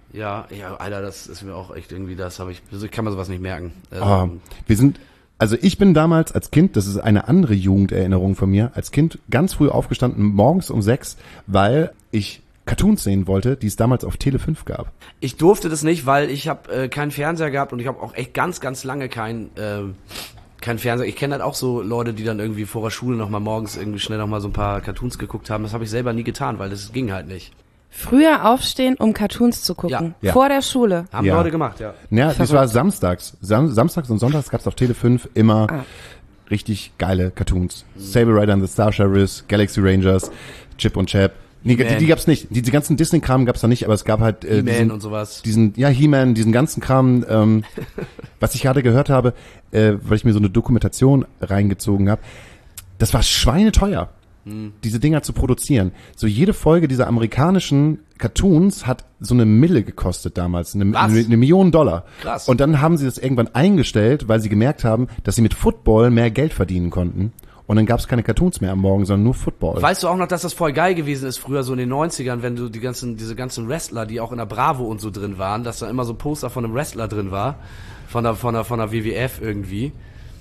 Ja, ja, Alter, das ist mir auch echt irgendwie, das habe ich, also ich kann mir sowas nicht merken. Also, Ah, wir sind, also ich bin damals als Kind, das ist eine andere Jugenderinnerung von mir, als Kind ganz früh aufgestanden, morgens um sechs, weil ich Cartoons sehen wollte, die es damals auf Tele fünf gab. Ich durfte das nicht, weil ich habe äh, keinen Fernseher gehabt und ich habe auch echt ganz, ganz lange keinen äh, kein Fernseher. Ich kenne halt auch so Leute, die dann irgendwie vor der Schule nochmal morgens irgendwie schnell nochmal so ein paar Cartoons geguckt haben. Das habe ich selber nie getan, weil das ging halt nicht. Früher aufstehen, um Cartoons zu gucken. Ja. Vor der Schule. Haben Ja. Leute gemacht, ja. Ja, das war samstags. Sam samstags und sonntags gab es auf Tele fünf immer Ah. richtig geile Cartoons. Saber Rider and the Star Sheriffs, Galaxy Rangers, Chip und Chap. Nee, die, He-Man. die gab's nicht. Die, die ganzen Disney-Kram gab's da nicht, aber es gab halt äh, He-Man diesen, und sowas. diesen, ja, He-Man, diesen ganzen Kram, ähm, was ich gerade gehört habe, äh, weil ich mir so eine Dokumentation reingezogen habe. Das war schweineteuer, Hm. diese Dinger zu produzieren. So jede Folge dieser amerikanischen Cartoons hat so eine Mille gekostet damals, eine, Was? eine, eine Million Dollar. Krass. Und dann haben sie das irgendwann eingestellt, weil sie gemerkt haben, dass sie mit Football mehr Geld verdienen konnten. Und dann gab es keine Cartoons mehr am Morgen, sondern nur Football. Weißt du auch noch, dass das voll geil gewesen ist früher so in den neunzigern, wenn du die ganzen, diese ganzen Wrestler, die auch in der Bravo und so drin waren, dass da immer so ein Poster von einem Wrestler drin war, von der, von der, von der W W F irgendwie.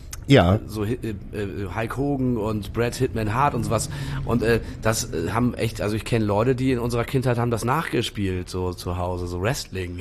Ja, So äh, äh, Hulk Hogan und Bret Hitman Hart und sowas. Und äh, das äh, haben echt, also ich kenne Leute, die in unserer Kindheit haben das nachgespielt, so zu Hause, so Wrestling.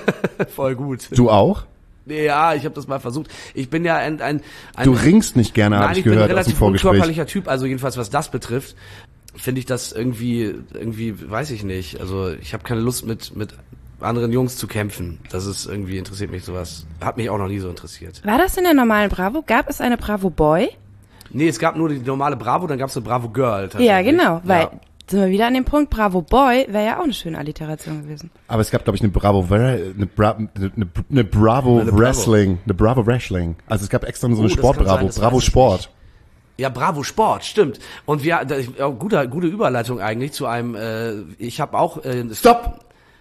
Voll gut. du auch? Ja, ich habe das mal versucht. Ich bin ja ein... ein, ein Du ringst nicht gerne, habe Nein, ich ich bin ein gehört aus dem relativ Vorgespräch. unkörperlicher Typ, also jedenfalls was das betrifft, finde ich das irgendwie, irgendwie, weiß ich nicht. Also ich habe keine Lust mit mit anderen Jungs zu kämpfen. Das ist irgendwie, interessiert mich sowas. Hat mich auch noch nie so interessiert. War das in der normalen Bravo? Gab es eine Bravo Boy? Nee, es gab nur die normale Bravo, dann gab es eine Bravo Girl. tatsächlich. Ja, genau, weil Ja. sind wir wieder an dem Punkt, Bravo Boy wäre ja auch eine schöne Alliteration gewesen. Aber es gab, glaube ich, eine Bravo, eine, Bra, eine, eine Bravo Eine Bravo. Wrestling, eine Bravo Wrestling. Also es gab extra so eine Oh, das kann Sport-Bravo, sein, das Bravo weiß ich Sport. Ja, Bravo Sport, stimmt. Und wir, da, ja, gute, gute Überleitung eigentlich zu einem, äh, ich habe auch äh, Stopp!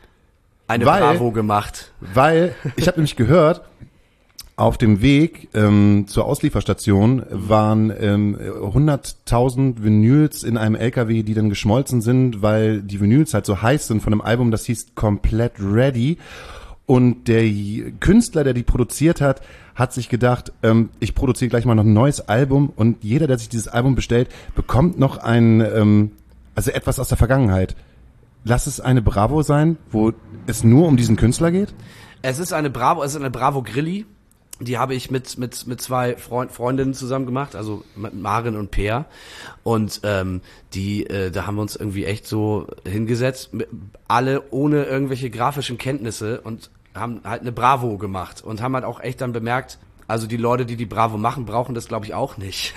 eine Weil- Bravo gemacht. Weil, ich habe nämlich gehört, auf dem Weg ähm, zur Auslieferstation waren ähm, hunderttausend Vinyls in einem L K W, die dann geschmolzen sind, weil die Vinyls halt so heiß sind von einem Album, das hieß Komplett Ready. Und der J- Künstler, der die produziert hat, hat sich gedacht, ähm, ich produziere gleich mal noch ein neues Album und jeder, der sich dieses Album bestellt, bekommt noch ein, ähm, also etwas aus der Vergangenheit. Lass es eine Bravo sein, wo es nur um diesen Künstler geht? Es ist eine Bravo, es ist eine Bravo Grilli. Die habe ich mit mit mit zwei Freund, Freundinnen zusammen gemacht, also mit Maren und Peer. Und ähm, die, äh, da haben wir uns irgendwie echt so hingesetzt, mit, alle ohne irgendwelche grafischen Kenntnisse und haben halt eine Bravo gemacht und haben halt auch echt dann bemerkt, also die Leute, die die Bravo machen, brauchen das glaube ich auch nicht.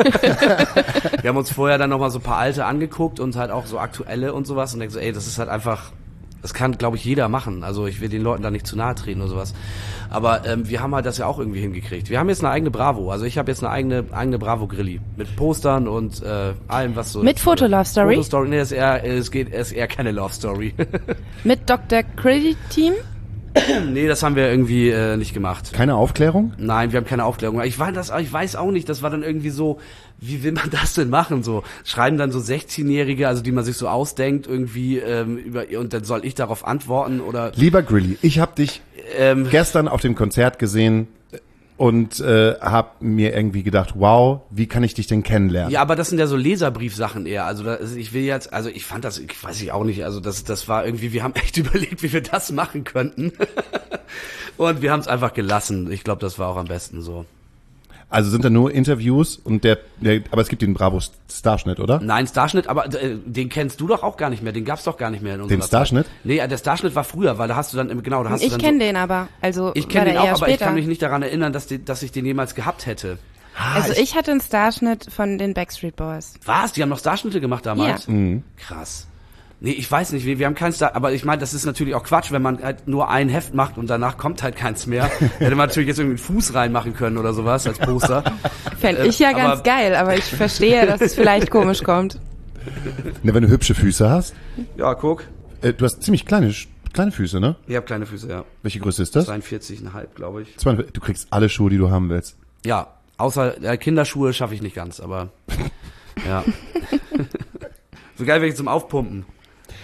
Wir haben uns vorher dann nochmal so ein paar alte angeguckt und halt auch so aktuelle und sowas und denken so, ey, das ist halt einfach, das kann, glaube ich, jeder machen. Also ich will den Leuten da nicht zu nahe treten oder sowas. Aber ähm, wir haben halt das ja auch irgendwie hingekriegt. Wir haben jetzt eine eigene Bravo. Also ich habe jetzt eine eigene eigene Bravo Grilli mit Postern und äh, allem, was so... Mit Foto-Love-Story? Foto-Story, nee, ist eher, es geht, ist eher keine Love-Story. Mit Doktor Credit Team? Nee, das haben wir irgendwie äh, nicht gemacht. Keine Aufklärung? Nein, wir haben keine Aufklärung. Ich weiß, das, ich weiß auch nicht, das war dann irgendwie so, wie will man das denn machen? So schreiben dann so sechzehnjährige, also die man sich so ausdenkt, irgendwie ähm, über und dann soll ich darauf antworten oder Lieber Grilli, ich habe dich ähm, gestern auf dem Konzert gesehen und äh, habe mir irgendwie gedacht, wow, wie kann ich dich denn kennenlernen? ja, aber das sind ja so Leserbriefsachen eher. Also da, also ich will jetzt, also ich fand das, ich weiß ich auch nicht, also das, das war irgendwie, wir haben echt überlegt, wie wir das machen könnten. Und wir haben es einfach gelassen. Ich glaube, das war auch am besten so. Also sind da nur Interviews und der, der aber es gibt den Bravo Starschnitt, oder? Nein, Starschnitt, aber äh, den kennst du doch auch gar nicht mehr. Den gab's doch gar nicht mehr in unserer Den Starschnitt? Zeit. Nee, der Starschnitt war früher, weil da hast du dann im- genau, da hast Ich du dann kenne so, den aber. Also Ich war kenne der den auch, eher aber ich später. kann mich nicht daran erinnern, dass, die, dass ich den jemals gehabt hätte. Also ich hatte einen Starschnitt von den Backstreet Boys. Was? Die haben noch Starschnitte gemacht damals? Ja. Mhm. Krass. Nee, ich weiß nicht, wir, wir haben keinen Star, aber ich meine, das ist natürlich auch Quatsch, wenn man halt nur ein Heft macht und danach kommt halt keins mehr. Hätte man natürlich jetzt irgendwie einen Fuß reinmachen können oder sowas als Poster. Fände Äh, ich ja aber- ganz geil, aber ich verstehe, dass es vielleicht komisch kommt. Ne, wenn du hübsche Füße hast. Ja, guck. Äh, du hast ziemlich kleine, Sch- kleine Füße, ne? Ich habe kleine Füße, ja. Welche Größe ist das? dreiundvierzig Komma fünf, glaube ich. zweiundvierzig. Du kriegst alle Schuhe, die du haben willst. Ja, außer äh, Kinderschuhe schaffe ich nicht ganz, aber ja. So geil wäre ich zum Aufpumpen.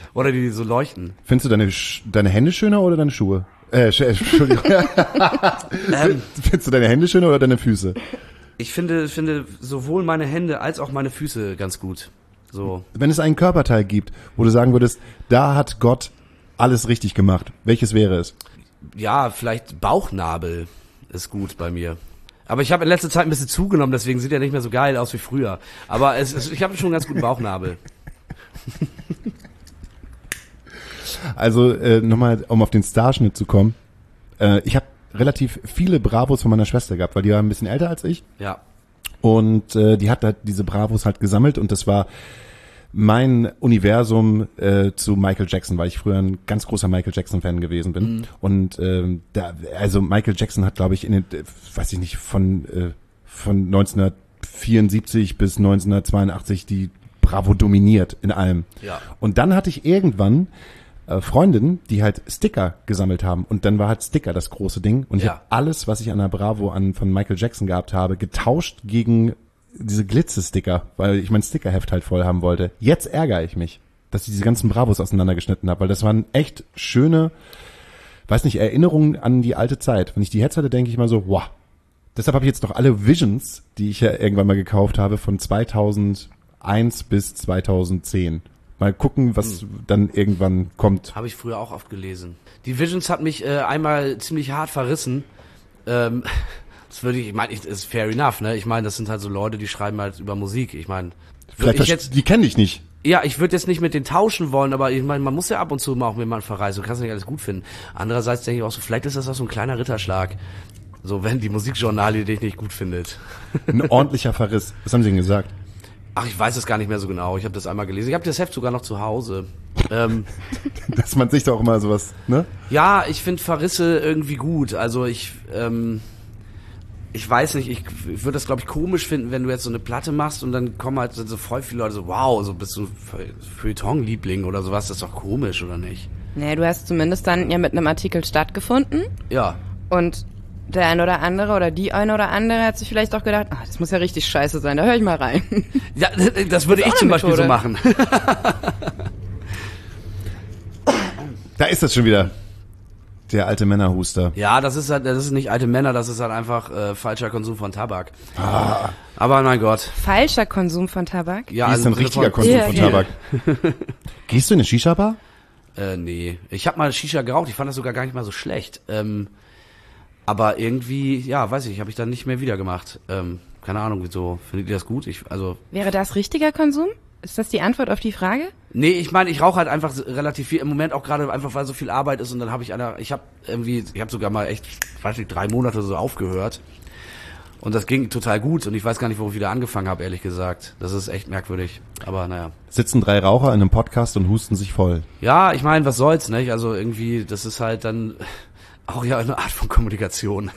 Oder die so leuchten. Findest du deine, Sch- deine Hände schöner oder deine Schuhe? Äh, Sch- äh, Entschuldigung. Ähm, Findest du deine Hände schöner oder deine Füße? ich finde, finde sowohl meine Hände als auch meine Füße ganz gut. So. Wenn es einen Körperteil gibt, wo du sagen würdest, da hat Gott alles richtig gemacht, welches wäre es? Ja, vielleicht Bauchnabel ist gut bei mir. Aber ich habe in letzter Zeit ein bisschen zugenommen, deswegen sieht er nicht mehr so geil aus wie früher. Aber es ist, ich habe schon einen ganz guten Bauchnabel. Also äh, nochmal, um auf den Starschnitt zu kommen. Äh, ich habe relativ viele Bravos von meiner Schwester gehabt, weil die war ein bisschen älter als ich. Ja. Und äh, die hat halt diese Bravos halt gesammelt und das war mein Universum äh, zu Michael Jackson, weil ich früher ein ganz großer Michael Jackson-Fan gewesen bin. Mhm. Und ähm, da, also Michael Jackson hat, glaube ich, in den, äh, weiß ich nicht, von äh, von neunzehnhundertvierundsiebzig bis neunzehnhundertzweiundachtzig die Bravo dominiert in allem. Ja. Und dann hatte ich irgendwann äh, Freundinnen, die halt Sticker gesammelt haben. Und dann war halt Sticker das große Ding. Und ich Ja. habe alles, was ich an der Bravo an von Michael Jackson gehabt habe, getauscht gegen diese Glitze-Sticker, weil ich mein Stickerheft halt voll haben wollte. Jetzt ärgere ich mich, dass ich diese ganzen Bravos auseinandergeschnitten habe, weil das waren echt schöne, weiß nicht, Erinnerungen an die alte Zeit. Wenn ich die jetzt hatte, denke ich mal so, wow. Deshalb habe ich jetzt noch alle Visions, die ich ja irgendwann mal gekauft habe, von zweitausendeins bis zweitausendzehn. Mal gucken, was hm. dann irgendwann kommt. Habe ich früher auch oft gelesen. Die Visions hat mich äh, einmal ziemlich hart verrissen. Ähm, das würde ich, ich meine, ist fair enough, ne? Ich meine, das sind halt so Leute, die schreiben halt über Musik. Ich meine, Vielleicht ich jetzt, die kenne ich nicht. ja, ich würde jetzt nicht mit denen tauschen wollen, aber ich meine, man muss ja ab und zu mal auch mit jemandem verreisen. Du kannst nicht alles gut finden. Andererseits denke ich auch so, vielleicht ist das auch so ein kleiner Ritterschlag. So, wenn die Musikjournalie dich nicht gut findet. Ein ordentlicher Verriss. Was haben sie denn gesagt? Ach, ich weiß es gar nicht mehr so genau. Ich habe das einmal gelesen. Ich habe das Heft sogar noch zu Hause. Ähm, Dass man sich doch immer sowas, ne? ja, ich finde Verrisse irgendwie gut. Also ich, ähm, ich weiß nicht, ich, ich würde das, glaube ich, komisch finden, wenn du jetzt so eine Platte machst und dann kommen halt so voll viele Leute so, wow, so bist du Feuilleton-Liebling oder sowas. Das ist doch komisch, oder nicht? Nee, du hast zumindest dann ja mit einem Artikel stattgefunden Ja. und der ein oder andere oder die eine oder andere hat sich vielleicht auch gedacht, ah, das muss ja richtig scheiße sein, da höre ich mal rein. Ja, das würde ich auch zum eine Beispiel Methode. so machen. Da ist das schon wieder. Der alte Männerhuster. Ja, das ist halt, das ist nicht alte Männer, das ist halt einfach äh, falscher Konsum von Tabak. Ah. Aber mein Gott. Falscher Konsum von Tabak? Ja, Wie ist also denn im Sinne richtiger von- Konsum Ja, von viel. Tabak? Gehst du in eine Shisha-Bar? Äh, nee. Ich habe mal Shisha geraucht, ich fand das sogar gar nicht mal so schlecht. Ähm, aber irgendwie, ja, weiß ich, habe ich dann nicht mehr wieder gemacht. Ähm, keine Ahnung, wieso. Findet ihr das gut? Ich, also, Wäre das richtiger Konsum? Ist das die Antwort auf die Frage? nee, ich meine, ich rauche halt einfach so relativ viel. Im Moment auch gerade einfach, weil so viel Arbeit ist und dann habe ich einer, ich habe irgendwie, ich habe sogar mal echt, ich weiß nicht, drei Monate so aufgehört. Und das ging total gut und ich weiß gar nicht, wo ich wieder angefangen habe, ehrlich gesagt. Das ist echt merkwürdig. Aber naja. Sitzen drei Raucher in einem Podcast und husten sich voll. Ja, ich meine, was soll's, nicht? Also irgendwie, das ist halt dann auch ja eine Art von Kommunikation.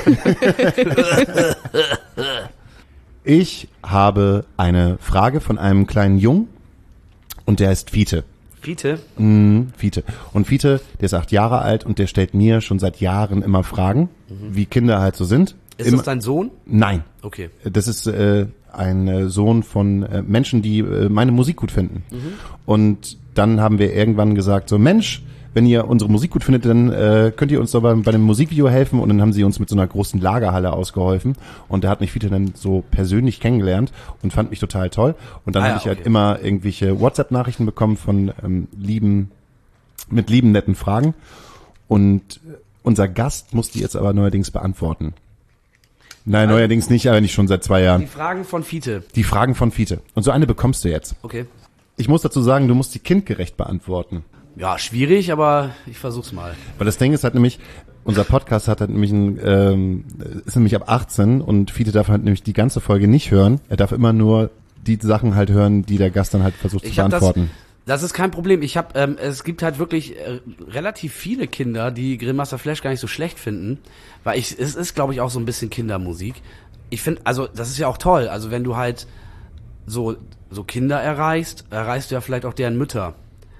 Ich habe eine Frage von einem kleinen Jungen und der heißt Fiete. Fiete? Mhm, Fiete. Und Fiete, der ist acht Jahre alt und der stellt mir schon seit Jahren immer Fragen, mhm. wie Kinder halt so sind. Ist Immer, das dein Sohn? Nein. Okay. Das ist äh, ein äh, Sohn von äh, Menschen, die äh, meine Musik gut finden. Mhm. Und dann haben wir irgendwann gesagt, so Mensch, wenn ihr unsere Musik gut findet, dann äh, könnt ihr uns doch bei, bei dem Musikvideo helfen. Und dann haben sie uns mit so einer großen Lagerhalle ausgeholfen. Und da hat mich Fiete dann so persönlich kennengelernt und fand mich total toll. Und dann Ah, habe ja, ich halt okay. immer irgendwelche WhatsApp-Nachrichten bekommen von ähm, lieben, mit lieben, netten Fragen. Und unser Gast muss die jetzt aber neuerdings beantworten. Nein, Also- neuerdings nicht, aber nicht schon seit zwei Jahren. Die Fragen von Fiete. Die Fragen von Fiete. Und so eine bekommst du jetzt. Okay. Ich muss dazu sagen, du musst die kindgerecht beantworten. Ja, schwierig, aber ich versuch's mal. Weil das Ding ist halt nämlich, unser Podcast hat halt nämlich ein, ähm, ist nämlich ab achtzehn und Fiete darf halt nämlich die ganze Folge nicht hören. Er darf immer nur die Sachen halt hören, die der Gast dann halt versucht Ich zu hab das, beantworten. das ist kein Problem. Ich habe, ähm, es gibt halt wirklich äh, relativ viele Kinder, die Grillmaster Flash gar nicht so schlecht finden, weil ich, es ist, glaube ich, auch so ein bisschen Kindermusik. Ich finde, also das ist ja auch toll. Also wenn du halt so so Kinder erreichst, erreichst du ja vielleicht auch deren Mütter.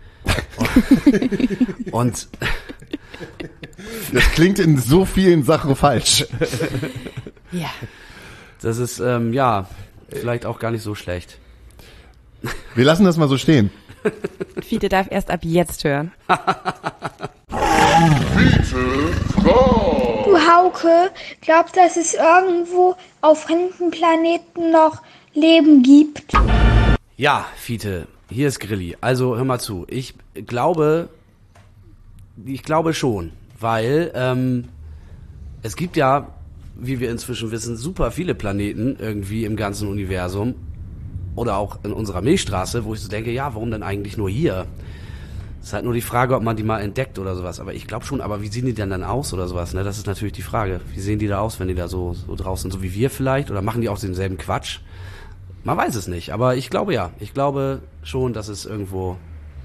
Und Das klingt in so vielen Sachen falsch. Ja. das ist ähm, ja vielleicht auch gar nicht so schlecht. Wir lassen das mal so stehen. Und Fiete darf erst ab jetzt hören. Du Hauke, glaubst du, dass es irgendwo auf fremden Planeten noch Leben gibt? Ja, Fiete, hier ist Grilli. Also hör mal zu. Ich glaube, ich glaube schon, weil ähm, es gibt ja, wie wir inzwischen wissen, super viele Planeten irgendwie im ganzen Universum oder auch in unserer Milchstraße, wo ich so denke, ja, warum denn eigentlich nur hier? Es ist halt nur die Frage, ob man die mal entdeckt oder sowas. Aber ich glaube schon, aber wie sehen die denn dann aus oder sowas? Ne? Das ist natürlich die Frage. Wie sehen die da aus, wenn die da so, so draußen sind, so wie wir vielleicht? Oder machen die auch denselben Quatsch? Man weiß es nicht, aber ich glaube ja. Ich glaube schon, dass es irgendwo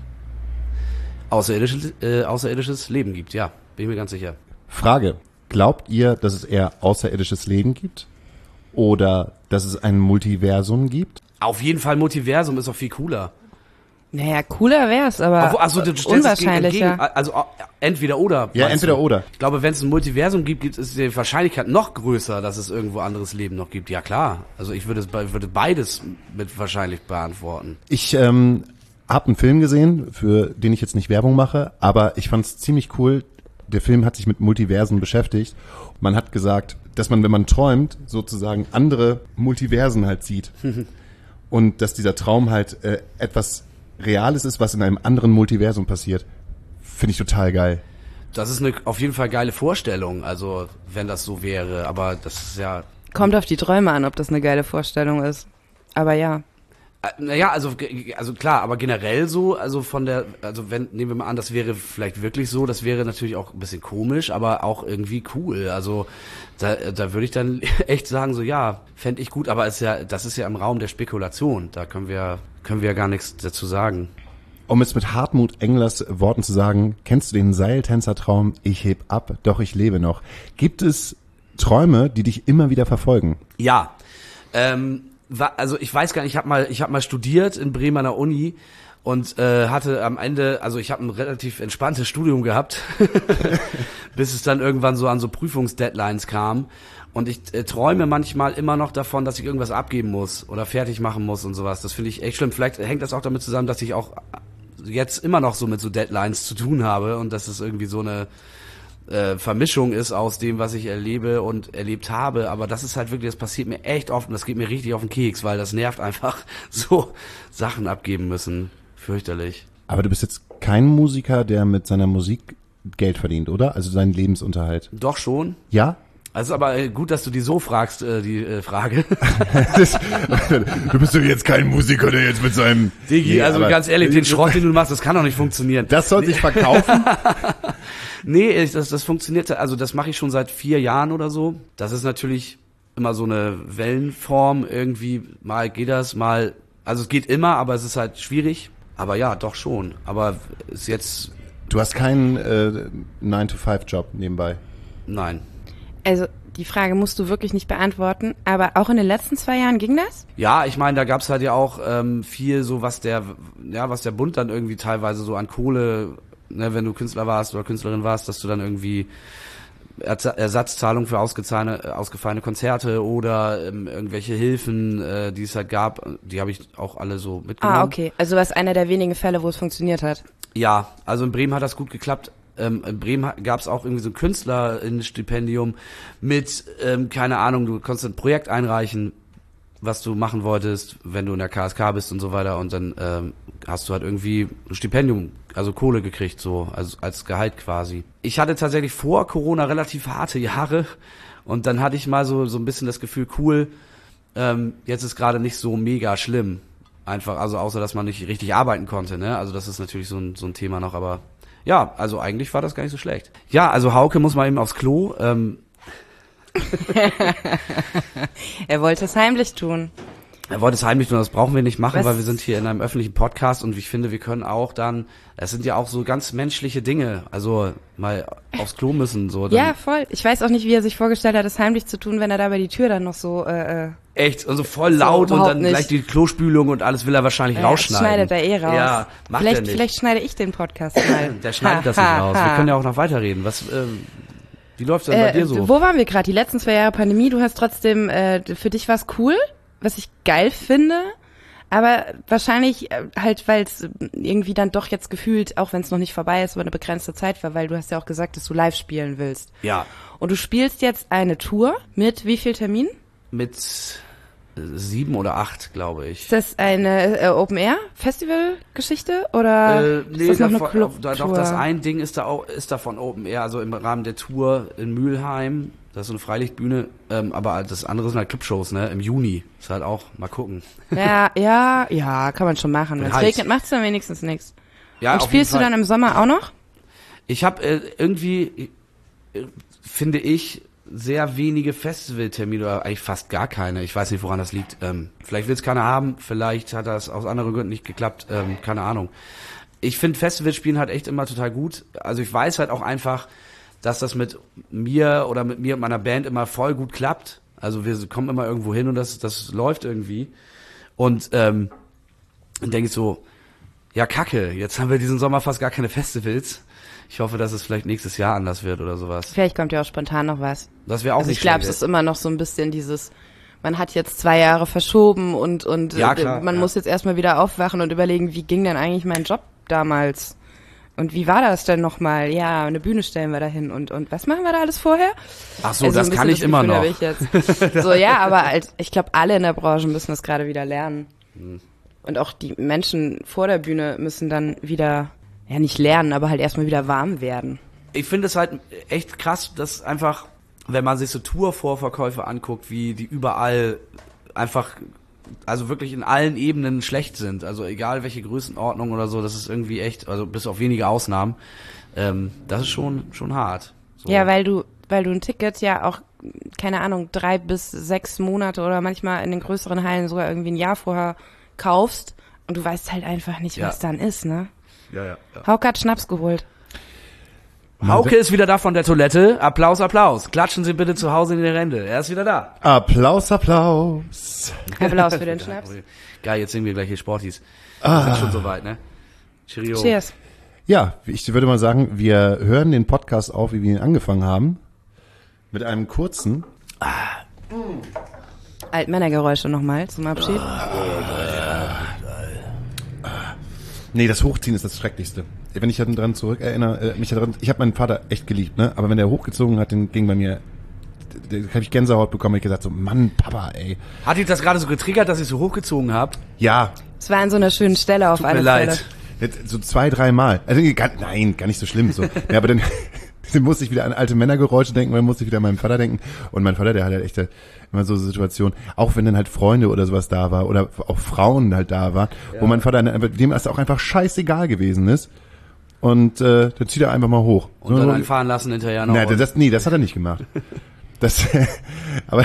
außerirdisches, äh, außerirdisches Leben gibt. Ja, bin ich mir ganz sicher. Frage. Glaubt ihr, dass es eher außerirdisches Leben gibt? Oder dass es ein Multiversum gibt? Auf jeden Fall Multiversum ist auch viel cooler. Naja, cooler wär's, aber Obwohl, also, du stellst es gegen- unwahrscheinlicher. entgegen. Also äh, entweder oder. Ja, meinst entweder du? oder. Ich glaube, wenn es ein Multiversum gibt, gibt ist die Wahrscheinlichkeit noch größer, dass es irgendwo anderes Leben noch gibt. Ja klar. Also ich würde, es be- würde beides mit wahrscheinlich beantworten. Ich ähm, habe einen Film gesehen, für den ich jetzt nicht Werbung mache, aber ich fand es ziemlich cool. Der Film hat sich mit Multiversen beschäftigt. Man hat gesagt, dass man, wenn man träumt, sozusagen andere Multiversen halt sieht. Und dass dieser Traum halt äh, etwas Reales ist, was in einem anderen Multiversum passiert. Finde ich total geil. Das ist eine auf jeden Fall geile Vorstellung, also wenn das so wäre, aber das ist ja, Kommt auf die Träume an, ob das eine geile Vorstellung ist. Aber ja. äh, naja, also, ge- also klar, aber generell so, also von der, also wenn, nehmen wir mal an, das wäre vielleicht wirklich so, das wäre natürlich auch ein bisschen komisch, aber auch irgendwie cool, also da, da würde ich dann echt sagen, so ja, fände ich gut, aber ist ja, das ist ja im Raum der Spekulation, da können wir, können wir ja gar nichts dazu sagen. Um es mit Hartmut Englers Worten zu sagen, kennst du den Seiltänzertraum, ich heb ab, doch ich lebe noch. Gibt es Träume, die dich immer wieder verfolgen? Ja, ähm, wa- also ich weiß gar nicht, ich habe mal, ich habe mal studiert in Bremen an der Uni und äh, hatte am Ende, also ich habe ein relativ entspanntes Studium gehabt, bis es dann irgendwann so an so Prüfungsdeadlines kam. Und ich äh, träume manchmal immer noch davon, dass ich irgendwas abgeben muss oder fertig machen muss und sowas. Das finde ich echt schlimm. Vielleicht hängt das auch damit zusammen, dass ich auch jetzt immer noch so mit so Deadlines zu tun habe und dass es irgendwie so eine äh, Vermischung ist aus dem, was ich erlebe und erlebt habe. Aber das ist halt wirklich, das passiert mir echt oft und das geht mir richtig auf den Keks, weil das nervt einfach, so Sachen abgeben müssen. Fürchterlich. Aber du bist jetzt kein Musiker, der mit seiner Musik Geld verdient, oder? Also seinen Lebensunterhalt. Doch schon. Ja? Also aber äh, gut, dass du die so fragst, äh, die äh, Frage. Das, du bist doch jetzt kein Musiker, der jetzt mit seinem... Digi, Nee, also aber- ganz ehrlich, den Schrott, den du machst, das kann doch nicht funktionieren. Das soll sich verkaufen? Nee, ich- das, das funktioniert, also das mache ich schon seit vier Jahren oder so. Das ist natürlich immer so eine Wellenform irgendwie, mal geht das, mal, also es geht immer, aber es ist halt schwierig. Aber ja, doch schon. Aber ist jetzt, Du hast keinen äh, nine to five Job nebenbei. nein. Also die Frage musst du wirklich nicht beantworten, aber auch in den letzten zwei Jahren ging das? Ja, ich meine, da gab's halt ja auch ähm, viel so, was der, ja, was der Bund dann irgendwie teilweise so an Kohle, ne, wenn du Künstler warst oder Künstlerin warst, dass du dann irgendwie Erza- Ersatzzahlung für ausgefallene, ausgefallene Konzerte oder ähm, irgendwelche Hilfen, äh, die es halt gab, die habe ich auch alle so mitgenommen. Ah, okay. Also was einer der wenigen Fälle, wo es funktioniert hat. Ja, also in Bremen hat das gut geklappt. Ähm, in Bremen gab es auch irgendwie so ein Künstlerinnenstipendium mit, ähm, keine Ahnung, du konntest ein Projekt einreichen, was du machen wolltest, wenn du in der K S K bist und so weiter und dann ähm, hast du halt irgendwie ein Stipendium, also Kohle gekriegt, so also als Gehalt quasi. Ich hatte tatsächlich vor Corona relativ harte Jahre und dann hatte ich mal so so ein bisschen das Gefühl, cool, ähm, jetzt ist gerade nicht so mega schlimm. Einfach, also außer, dass man nicht richtig arbeiten konnte, ne? Also das ist natürlich so ein, so ein Thema noch, aber ja, also eigentlich war das gar nicht so schlecht. Ja, also Hauke muss mal eben aufs Klo. Ähm, Er wollte es heimlich tun. er wollte es heimlich tun, das brauchen wir nicht machen, Was? weil wir sind hier in einem öffentlichen Podcast und ich finde, wir können auch dann, es sind ja auch so ganz menschliche Dinge, also mal aufs Klo müssen, so. Dann Ja, voll. Ich weiß auch nicht, wie er sich vorgestellt hat, es heimlich zu tun, wenn er da bei die Tür dann noch so, äh, äh echt, also voll laut und überhaupt dann nicht. gleich die Klospülung und alles will er wahrscheinlich ja, das rausschneiden. schneidet er eh raus. Ja, macht vielleicht, er nicht. Vielleicht schneide ich den Podcast mal. Der schneidet das nicht raus. Wir können ja auch noch weiterreden. Was, ähm, wie läuft's denn bei Äh, dir so? Wo waren wir gerade? Die letzten zwei Jahre Pandemie, du hast trotzdem, äh, für dich war's cool, was ich geil finde, Aber wahrscheinlich äh, halt, weil es irgendwie dann doch jetzt gefühlt, auch wenn es noch nicht vorbei ist, aber eine begrenzte Zeit war, weil du hast ja auch gesagt, dass du live spielen willst. Ja. Und du spielst jetzt eine Tour mit wie viel Terminen? Mit äh, sieben oder acht, glaube ich. Ist das eine äh, Open-Air-Festival-Geschichte oder Äh, ist nee, das noch davon, eine auf, da, Club-Tour? doch, das ein Ding ist da auch, ist davon Open Air, also im Rahmen der Tour in Mülheim. Das ist so eine Freilichtbühne, ähm, aber das andere sind halt Clubshows, ne? Im Juni. Ist halt auch, mal gucken. Ja, ja, ja, kann man schon machen. Wenn es heiß. regnet, macht's dann wenigstens nichts. Ja, Und auf spielst du jeden Fall. dann im Sommer auch noch? Ich habe äh, irgendwie, äh, finde ich, sehr wenige Festivaltermine oder eigentlich fast gar keine. Ich weiß nicht, woran das liegt. Ähm, vielleicht will es keiner haben, vielleicht hat das aus anderen Gründen nicht geklappt. Ähm, keine Ahnung. Ich finde Festivalspielen halt echt immer total gut. Also ich weiß halt auch einfach, dass das mit mir oder mit mir und meiner Band immer voll gut klappt. Also wir kommen immer irgendwo hin und das, das läuft irgendwie. Und ähm, dann denke ich so, ja kacke, jetzt haben wir diesen Sommer fast gar keine Festivals. Ich hoffe, dass es vielleicht nächstes Jahr anders wird oder sowas. Vielleicht kommt ja auch spontan noch was. Das wäre auch Also nicht ich glaube, es schlecht. ist immer noch so ein bisschen dieses, man hat jetzt zwei Jahre verschoben und und Ja, äh, klar, man ja. muss jetzt erstmal wieder aufwachen und überlegen, wie ging denn eigentlich mein Job damals? Und wie war das denn nochmal? Ja, eine Bühne stellen wir da hin und und was machen wir da alles vorher? Ach so, Also das ein kann bisschen ich immer Gefühl noch. habe ich jetzt. So, ja, aber halt, ich glaube, alle in der Branche müssen das gerade wieder lernen. Hm. Und auch die Menschen vor der Bühne müssen dann wieder, ja nicht lernen, aber halt erstmal wieder warm werden. Ich finde es halt echt krass, dass einfach, wenn man sich so Tour-Vorverkäufe anguckt, wie die überall einfach, also wirklich in allen Ebenen schlecht sind. Also egal welche Größenordnung oder so, das ist irgendwie echt, also bis auf wenige Ausnahmen, ähm, das ist schon schon hart. So. Ja, weil du, weil du ein Ticket ja auch, keine Ahnung, drei bis sechs Monate oder manchmal in den größeren Hallen sogar irgendwie ein Jahr vorher kaufst und du weißt halt einfach nicht, Ja. was dann ist, ne? Ja, ja, ja. Hauke hat Schnaps geholt. Hauke ist wieder da von der Toilette. Applaus, Applaus. Klatschen Sie bitte zu Hause in die Hände. Er ist wieder da. Applaus, Applaus. Applaus für den Schnaps. Geil, jetzt singen wir gleich hier Sportis. Wir sind schon soweit, ne? Cheerio. Cheers. Ja, ich würde mal sagen, wir hören den Podcast auf, wie wir ihn angefangen haben. Mit einem kurzen. Altmännergeräusche nochmal zum Abschied. Nee, das Hochziehen ist das Schrecklichste. Wenn ich dran zurück erinnere, äh, mich daran, ich habe meinen Vater echt geliebt, ne? Aber wenn der hochgezogen hat, dann ging bei mir, da habe ich Gänsehaut bekommen, ich gesagt so, Mann, Papa, ey. Hat dich das gerade so getriggert, dass ich so hochgezogen habe? Ja, Es war an so einer schönen Stelle auf Tut alle mir leid. Fälle. jetzt so zwei, drei Mal. Also gar, nein, gar nicht so schlimm so. Ja, aber dann, dann musste ich wieder an alte Männergeräusche denken, dann musste ich wieder an meinen Vater denken. Und mein Vater, der hat halt echt immer so Situationen, auch wenn dann halt Freunde oder sowas da war oder auch Frauen halt da waren, wo mein Vater dann einfach, dem das auch einfach scheißegal gewesen ist. Und äh, dann zieht er einfach mal hoch. Und dann einen fahren lassen hinterher noch. Nein, das, nee, das hat er nicht gemacht. Das, aber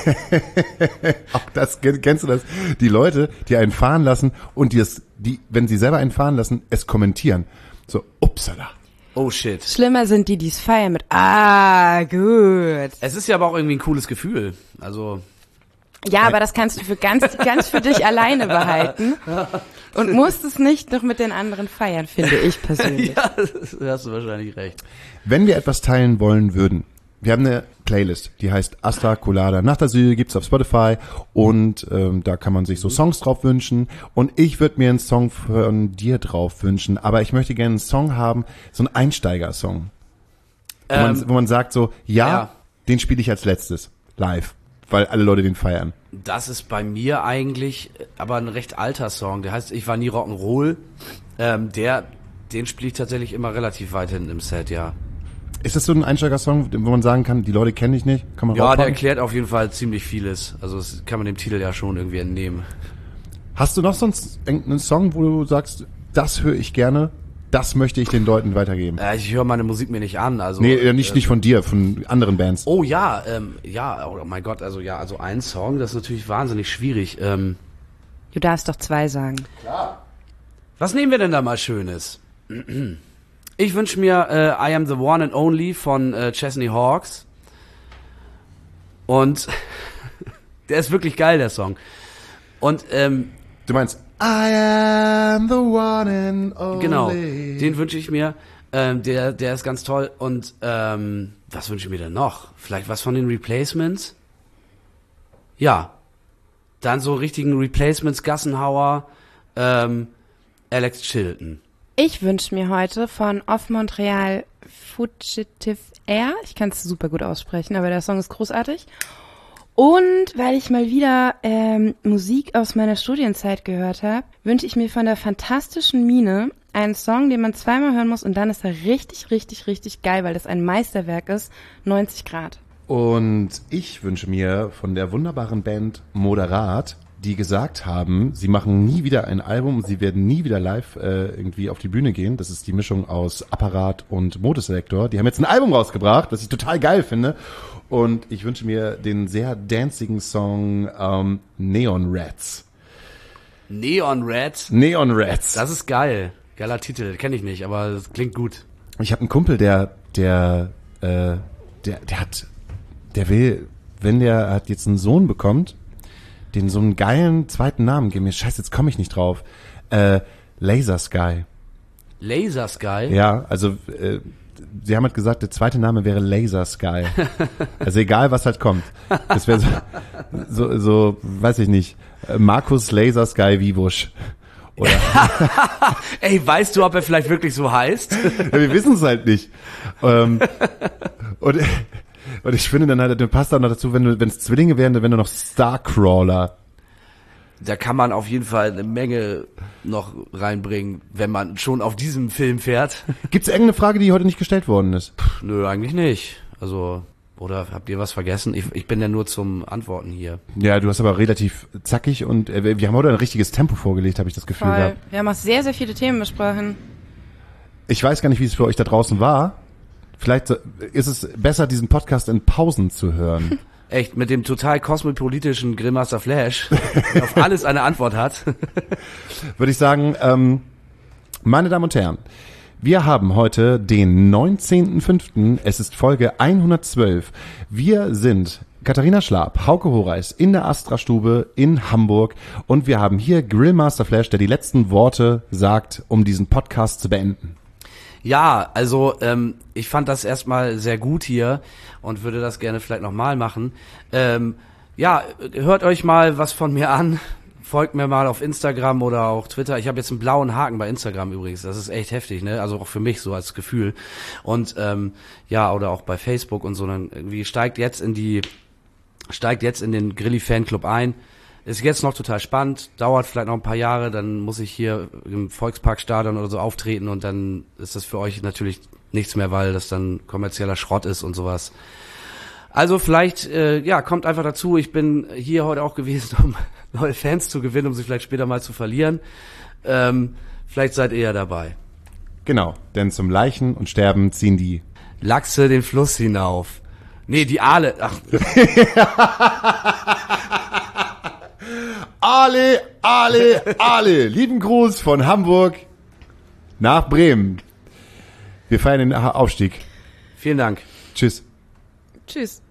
auch das, kennst du das? Die Leute, die einen fahren lassen und die es, die, wenn sie selber einen fahren lassen, es kommentieren. So, upsala. Oh shit. Schlimmer sind die, die es feiern mit, ah, gut. Es ist ja aber auch irgendwie ein cooles Gefühl. Also, Ja, aber das kannst du für ganz, ganz für dich alleine behalten und musst es nicht noch mit den anderen feiern, finde ich persönlich. ja, da hast du wahrscheinlich recht. Wenn wir etwas teilen wollen würden, wir haben eine Playlist, die heißt Asta Colada Nachtasyl, gibt's auf Spotify und ähm, da kann man sich so Songs drauf wünschen und ich würde mir einen Song von dir drauf wünschen, aber ich möchte gerne einen Song haben, so einen Einsteiger-Song, wo, Ähm, man, wo man sagt so, ja, ja. den spiele ich als letztes, live, weil alle Leute den feiern. Das ist bei mir eigentlich aber ein recht alter Song. Der heißt Ich war nie Rock'n'Roll. Ähm, der, den spiele ich tatsächlich immer relativ weit hinten im Set, ja. Ist das so ein Einsteiger-Song, wo man sagen kann, die Leute kenne ich nicht, kann man Ja, der raufpacken? erklärt auf jeden Fall ziemlich vieles. Also das kann man dem Titel ja schon irgendwie entnehmen. Hast du noch sonst irgendeinen Song, wo du sagst, das höre ich gerne, das möchte ich den Leuten weitergeben? Äh, ich höre meine Musik mir nicht an. Also, Nee, äh, nicht, äh, nicht von dir, von anderen Bands. Oh ja, ähm, ja, oh mein Gott, also ja, also ein Song, das ist natürlich wahnsinnig schwierig. Ähm, Du darfst doch zwei sagen. was nehmen wir denn da mal Schönes? Ich wünsche mir äh, I Am the One and Only von äh, Chesney Hawkes. Und der ist wirklich geil, der Song. Und ähm, Du meinst, I am the one and only. genau, den wünsche ich mir. Ähm, der, der ist ganz toll. Und ähm, was wünsche ich mir denn noch? Vielleicht was von den Replacements? Ja. Dann so richtigen Replacements, Gassenhauer, ähm, Alex Chilton. Ich wünsche mir heute von Off Montreal Fugitive Air, ich kann es super gut aussprechen, aber der Song ist großartig. Und weil ich mal wieder ähm, Musik aus meiner Studienzeit gehört habe, wünsche ich mir von der Fantastischen Mine einen Song, den man zweimal hören muss und dann ist er richtig, richtig, richtig geil, weil das ein Meisterwerk ist, neunzig Grad. Und ich wünsche mir von der wunderbaren Band Moderat, die gesagt haben, sie machen nie wieder ein Album und sie werden nie wieder live äh, irgendwie auf die Bühne gehen. Das ist die Mischung aus Apparat und Modeselektor. Die haben jetzt ein Album rausgebracht, das ich total geil finde. Und ich wünsche mir den sehr dancigen Song ähm, Neon Rats. Neon Rats? Neon Rats. Das ist geil. Geiler Titel, kenne ich nicht, aber das klingt gut. Ich habe einen Kumpel, der, der, äh, der, der hat, der will, wenn der hat jetzt einen Sohn bekommt, den so einen geilen zweiten Namen geben. Scheiße, jetzt komme ich nicht drauf. Äh, Laser Sky. Laser Sky? Ja, also äh, sie haben halt gesagt, der zweite Name wäre Laser Sky. Also egal, was halt kommt. Das wäre so, so, so, weiß ich nicht, Markus Laser Sky Wibusch. Oder Ey, weißt du, ob er vielleicht wirklich so heißt? Ja, wir wissen es halt nicht. Ähm, und, und ich finde dann halt, du passt auch noch dazu, wenn du, wenn es Zwillinge wären, dann wären du noch Starcrawler. Da kann man auf jeden Fall eine Menge noch reinbringen, wenn man schon auf diesem Film fährt. Gibt's irgendeine Frage, die heute nicht gestellt worden ist? Pff, nö, eigentlich nicht. Also, oder habt ihr was vergessen? Ich, ich bin ja nur zum Antworten hier. Ja, du hast aber relativ zackig und äh, wir haben heute ein richtiges Tempo vorgelegt, habe ich das Gefühl Voll. gehabt. Wir haben auch sehr, sehr viele Themen besprochen. Ich weiß gar nicht, wie es für euch da draußen war. Vielleicht ist es besser, diesen Podcast in Pausen zu hören. Echt, mit dem total kosmopolitischen Grillmaster Flash, der auf alles eine Antwort hat. Würde ich sagen, ähm, meine Damen und Herren, wir haben heute den neunzehnten fünften Es ist Folge hundertzwölf. Wir sind Katharina Schlab, Hauke Horeis in der Astra-Stube in Hamburg und wir haben hier Grillmaster Flash, der die letzten Worte sagt, um diesen Podcast zu beenden. Ja, also ähm, ich fand das erstmal sehr gut hier und würde das gerne vielleicht nochmal machen. Ähm, ja, hört euch mal was von mir an. Folgt mir mal auf Instagram oder auch Twitter. Ich habe jetzt einen blauen Haken bei Instagram übrigens. Das ist echt heftig, ne? Also auch für mich so als Gefühl. Und ähm, ja, oder auch bei Facebook und so. Dann irgendwie steigt jetzt in die, steigt jetzt in den Grilli-Fanclub ein. Ist jetzt noch total spannend, dauert vielleicht noch ein paar Jahre, dann muss ich hier im Volksparkstadion oder so auftreten und dann ist das für euch natürlich nichts mehr, weil das dann kommerzieller Schrott ist und sowas. Also vielleicht, äh, ja, kommt einfach dazu. Ich bin hier heute auch gewesen, um neue Fans zu gewinnen, um sie vielleicht später mal zu verlieren. Ähm, vielleicht seid ihr ja dabei. Genau, denn zum Leichen und Sterben ziehen die Lachse den Fluss hinauf. Nee, die Aale. Ach. Ale, Ale, Ale. Lieben Gruß von Hamburg nach Bremen. Wir feiern den Aufstieg. Vielen Dank. Tschüss. Tschüss.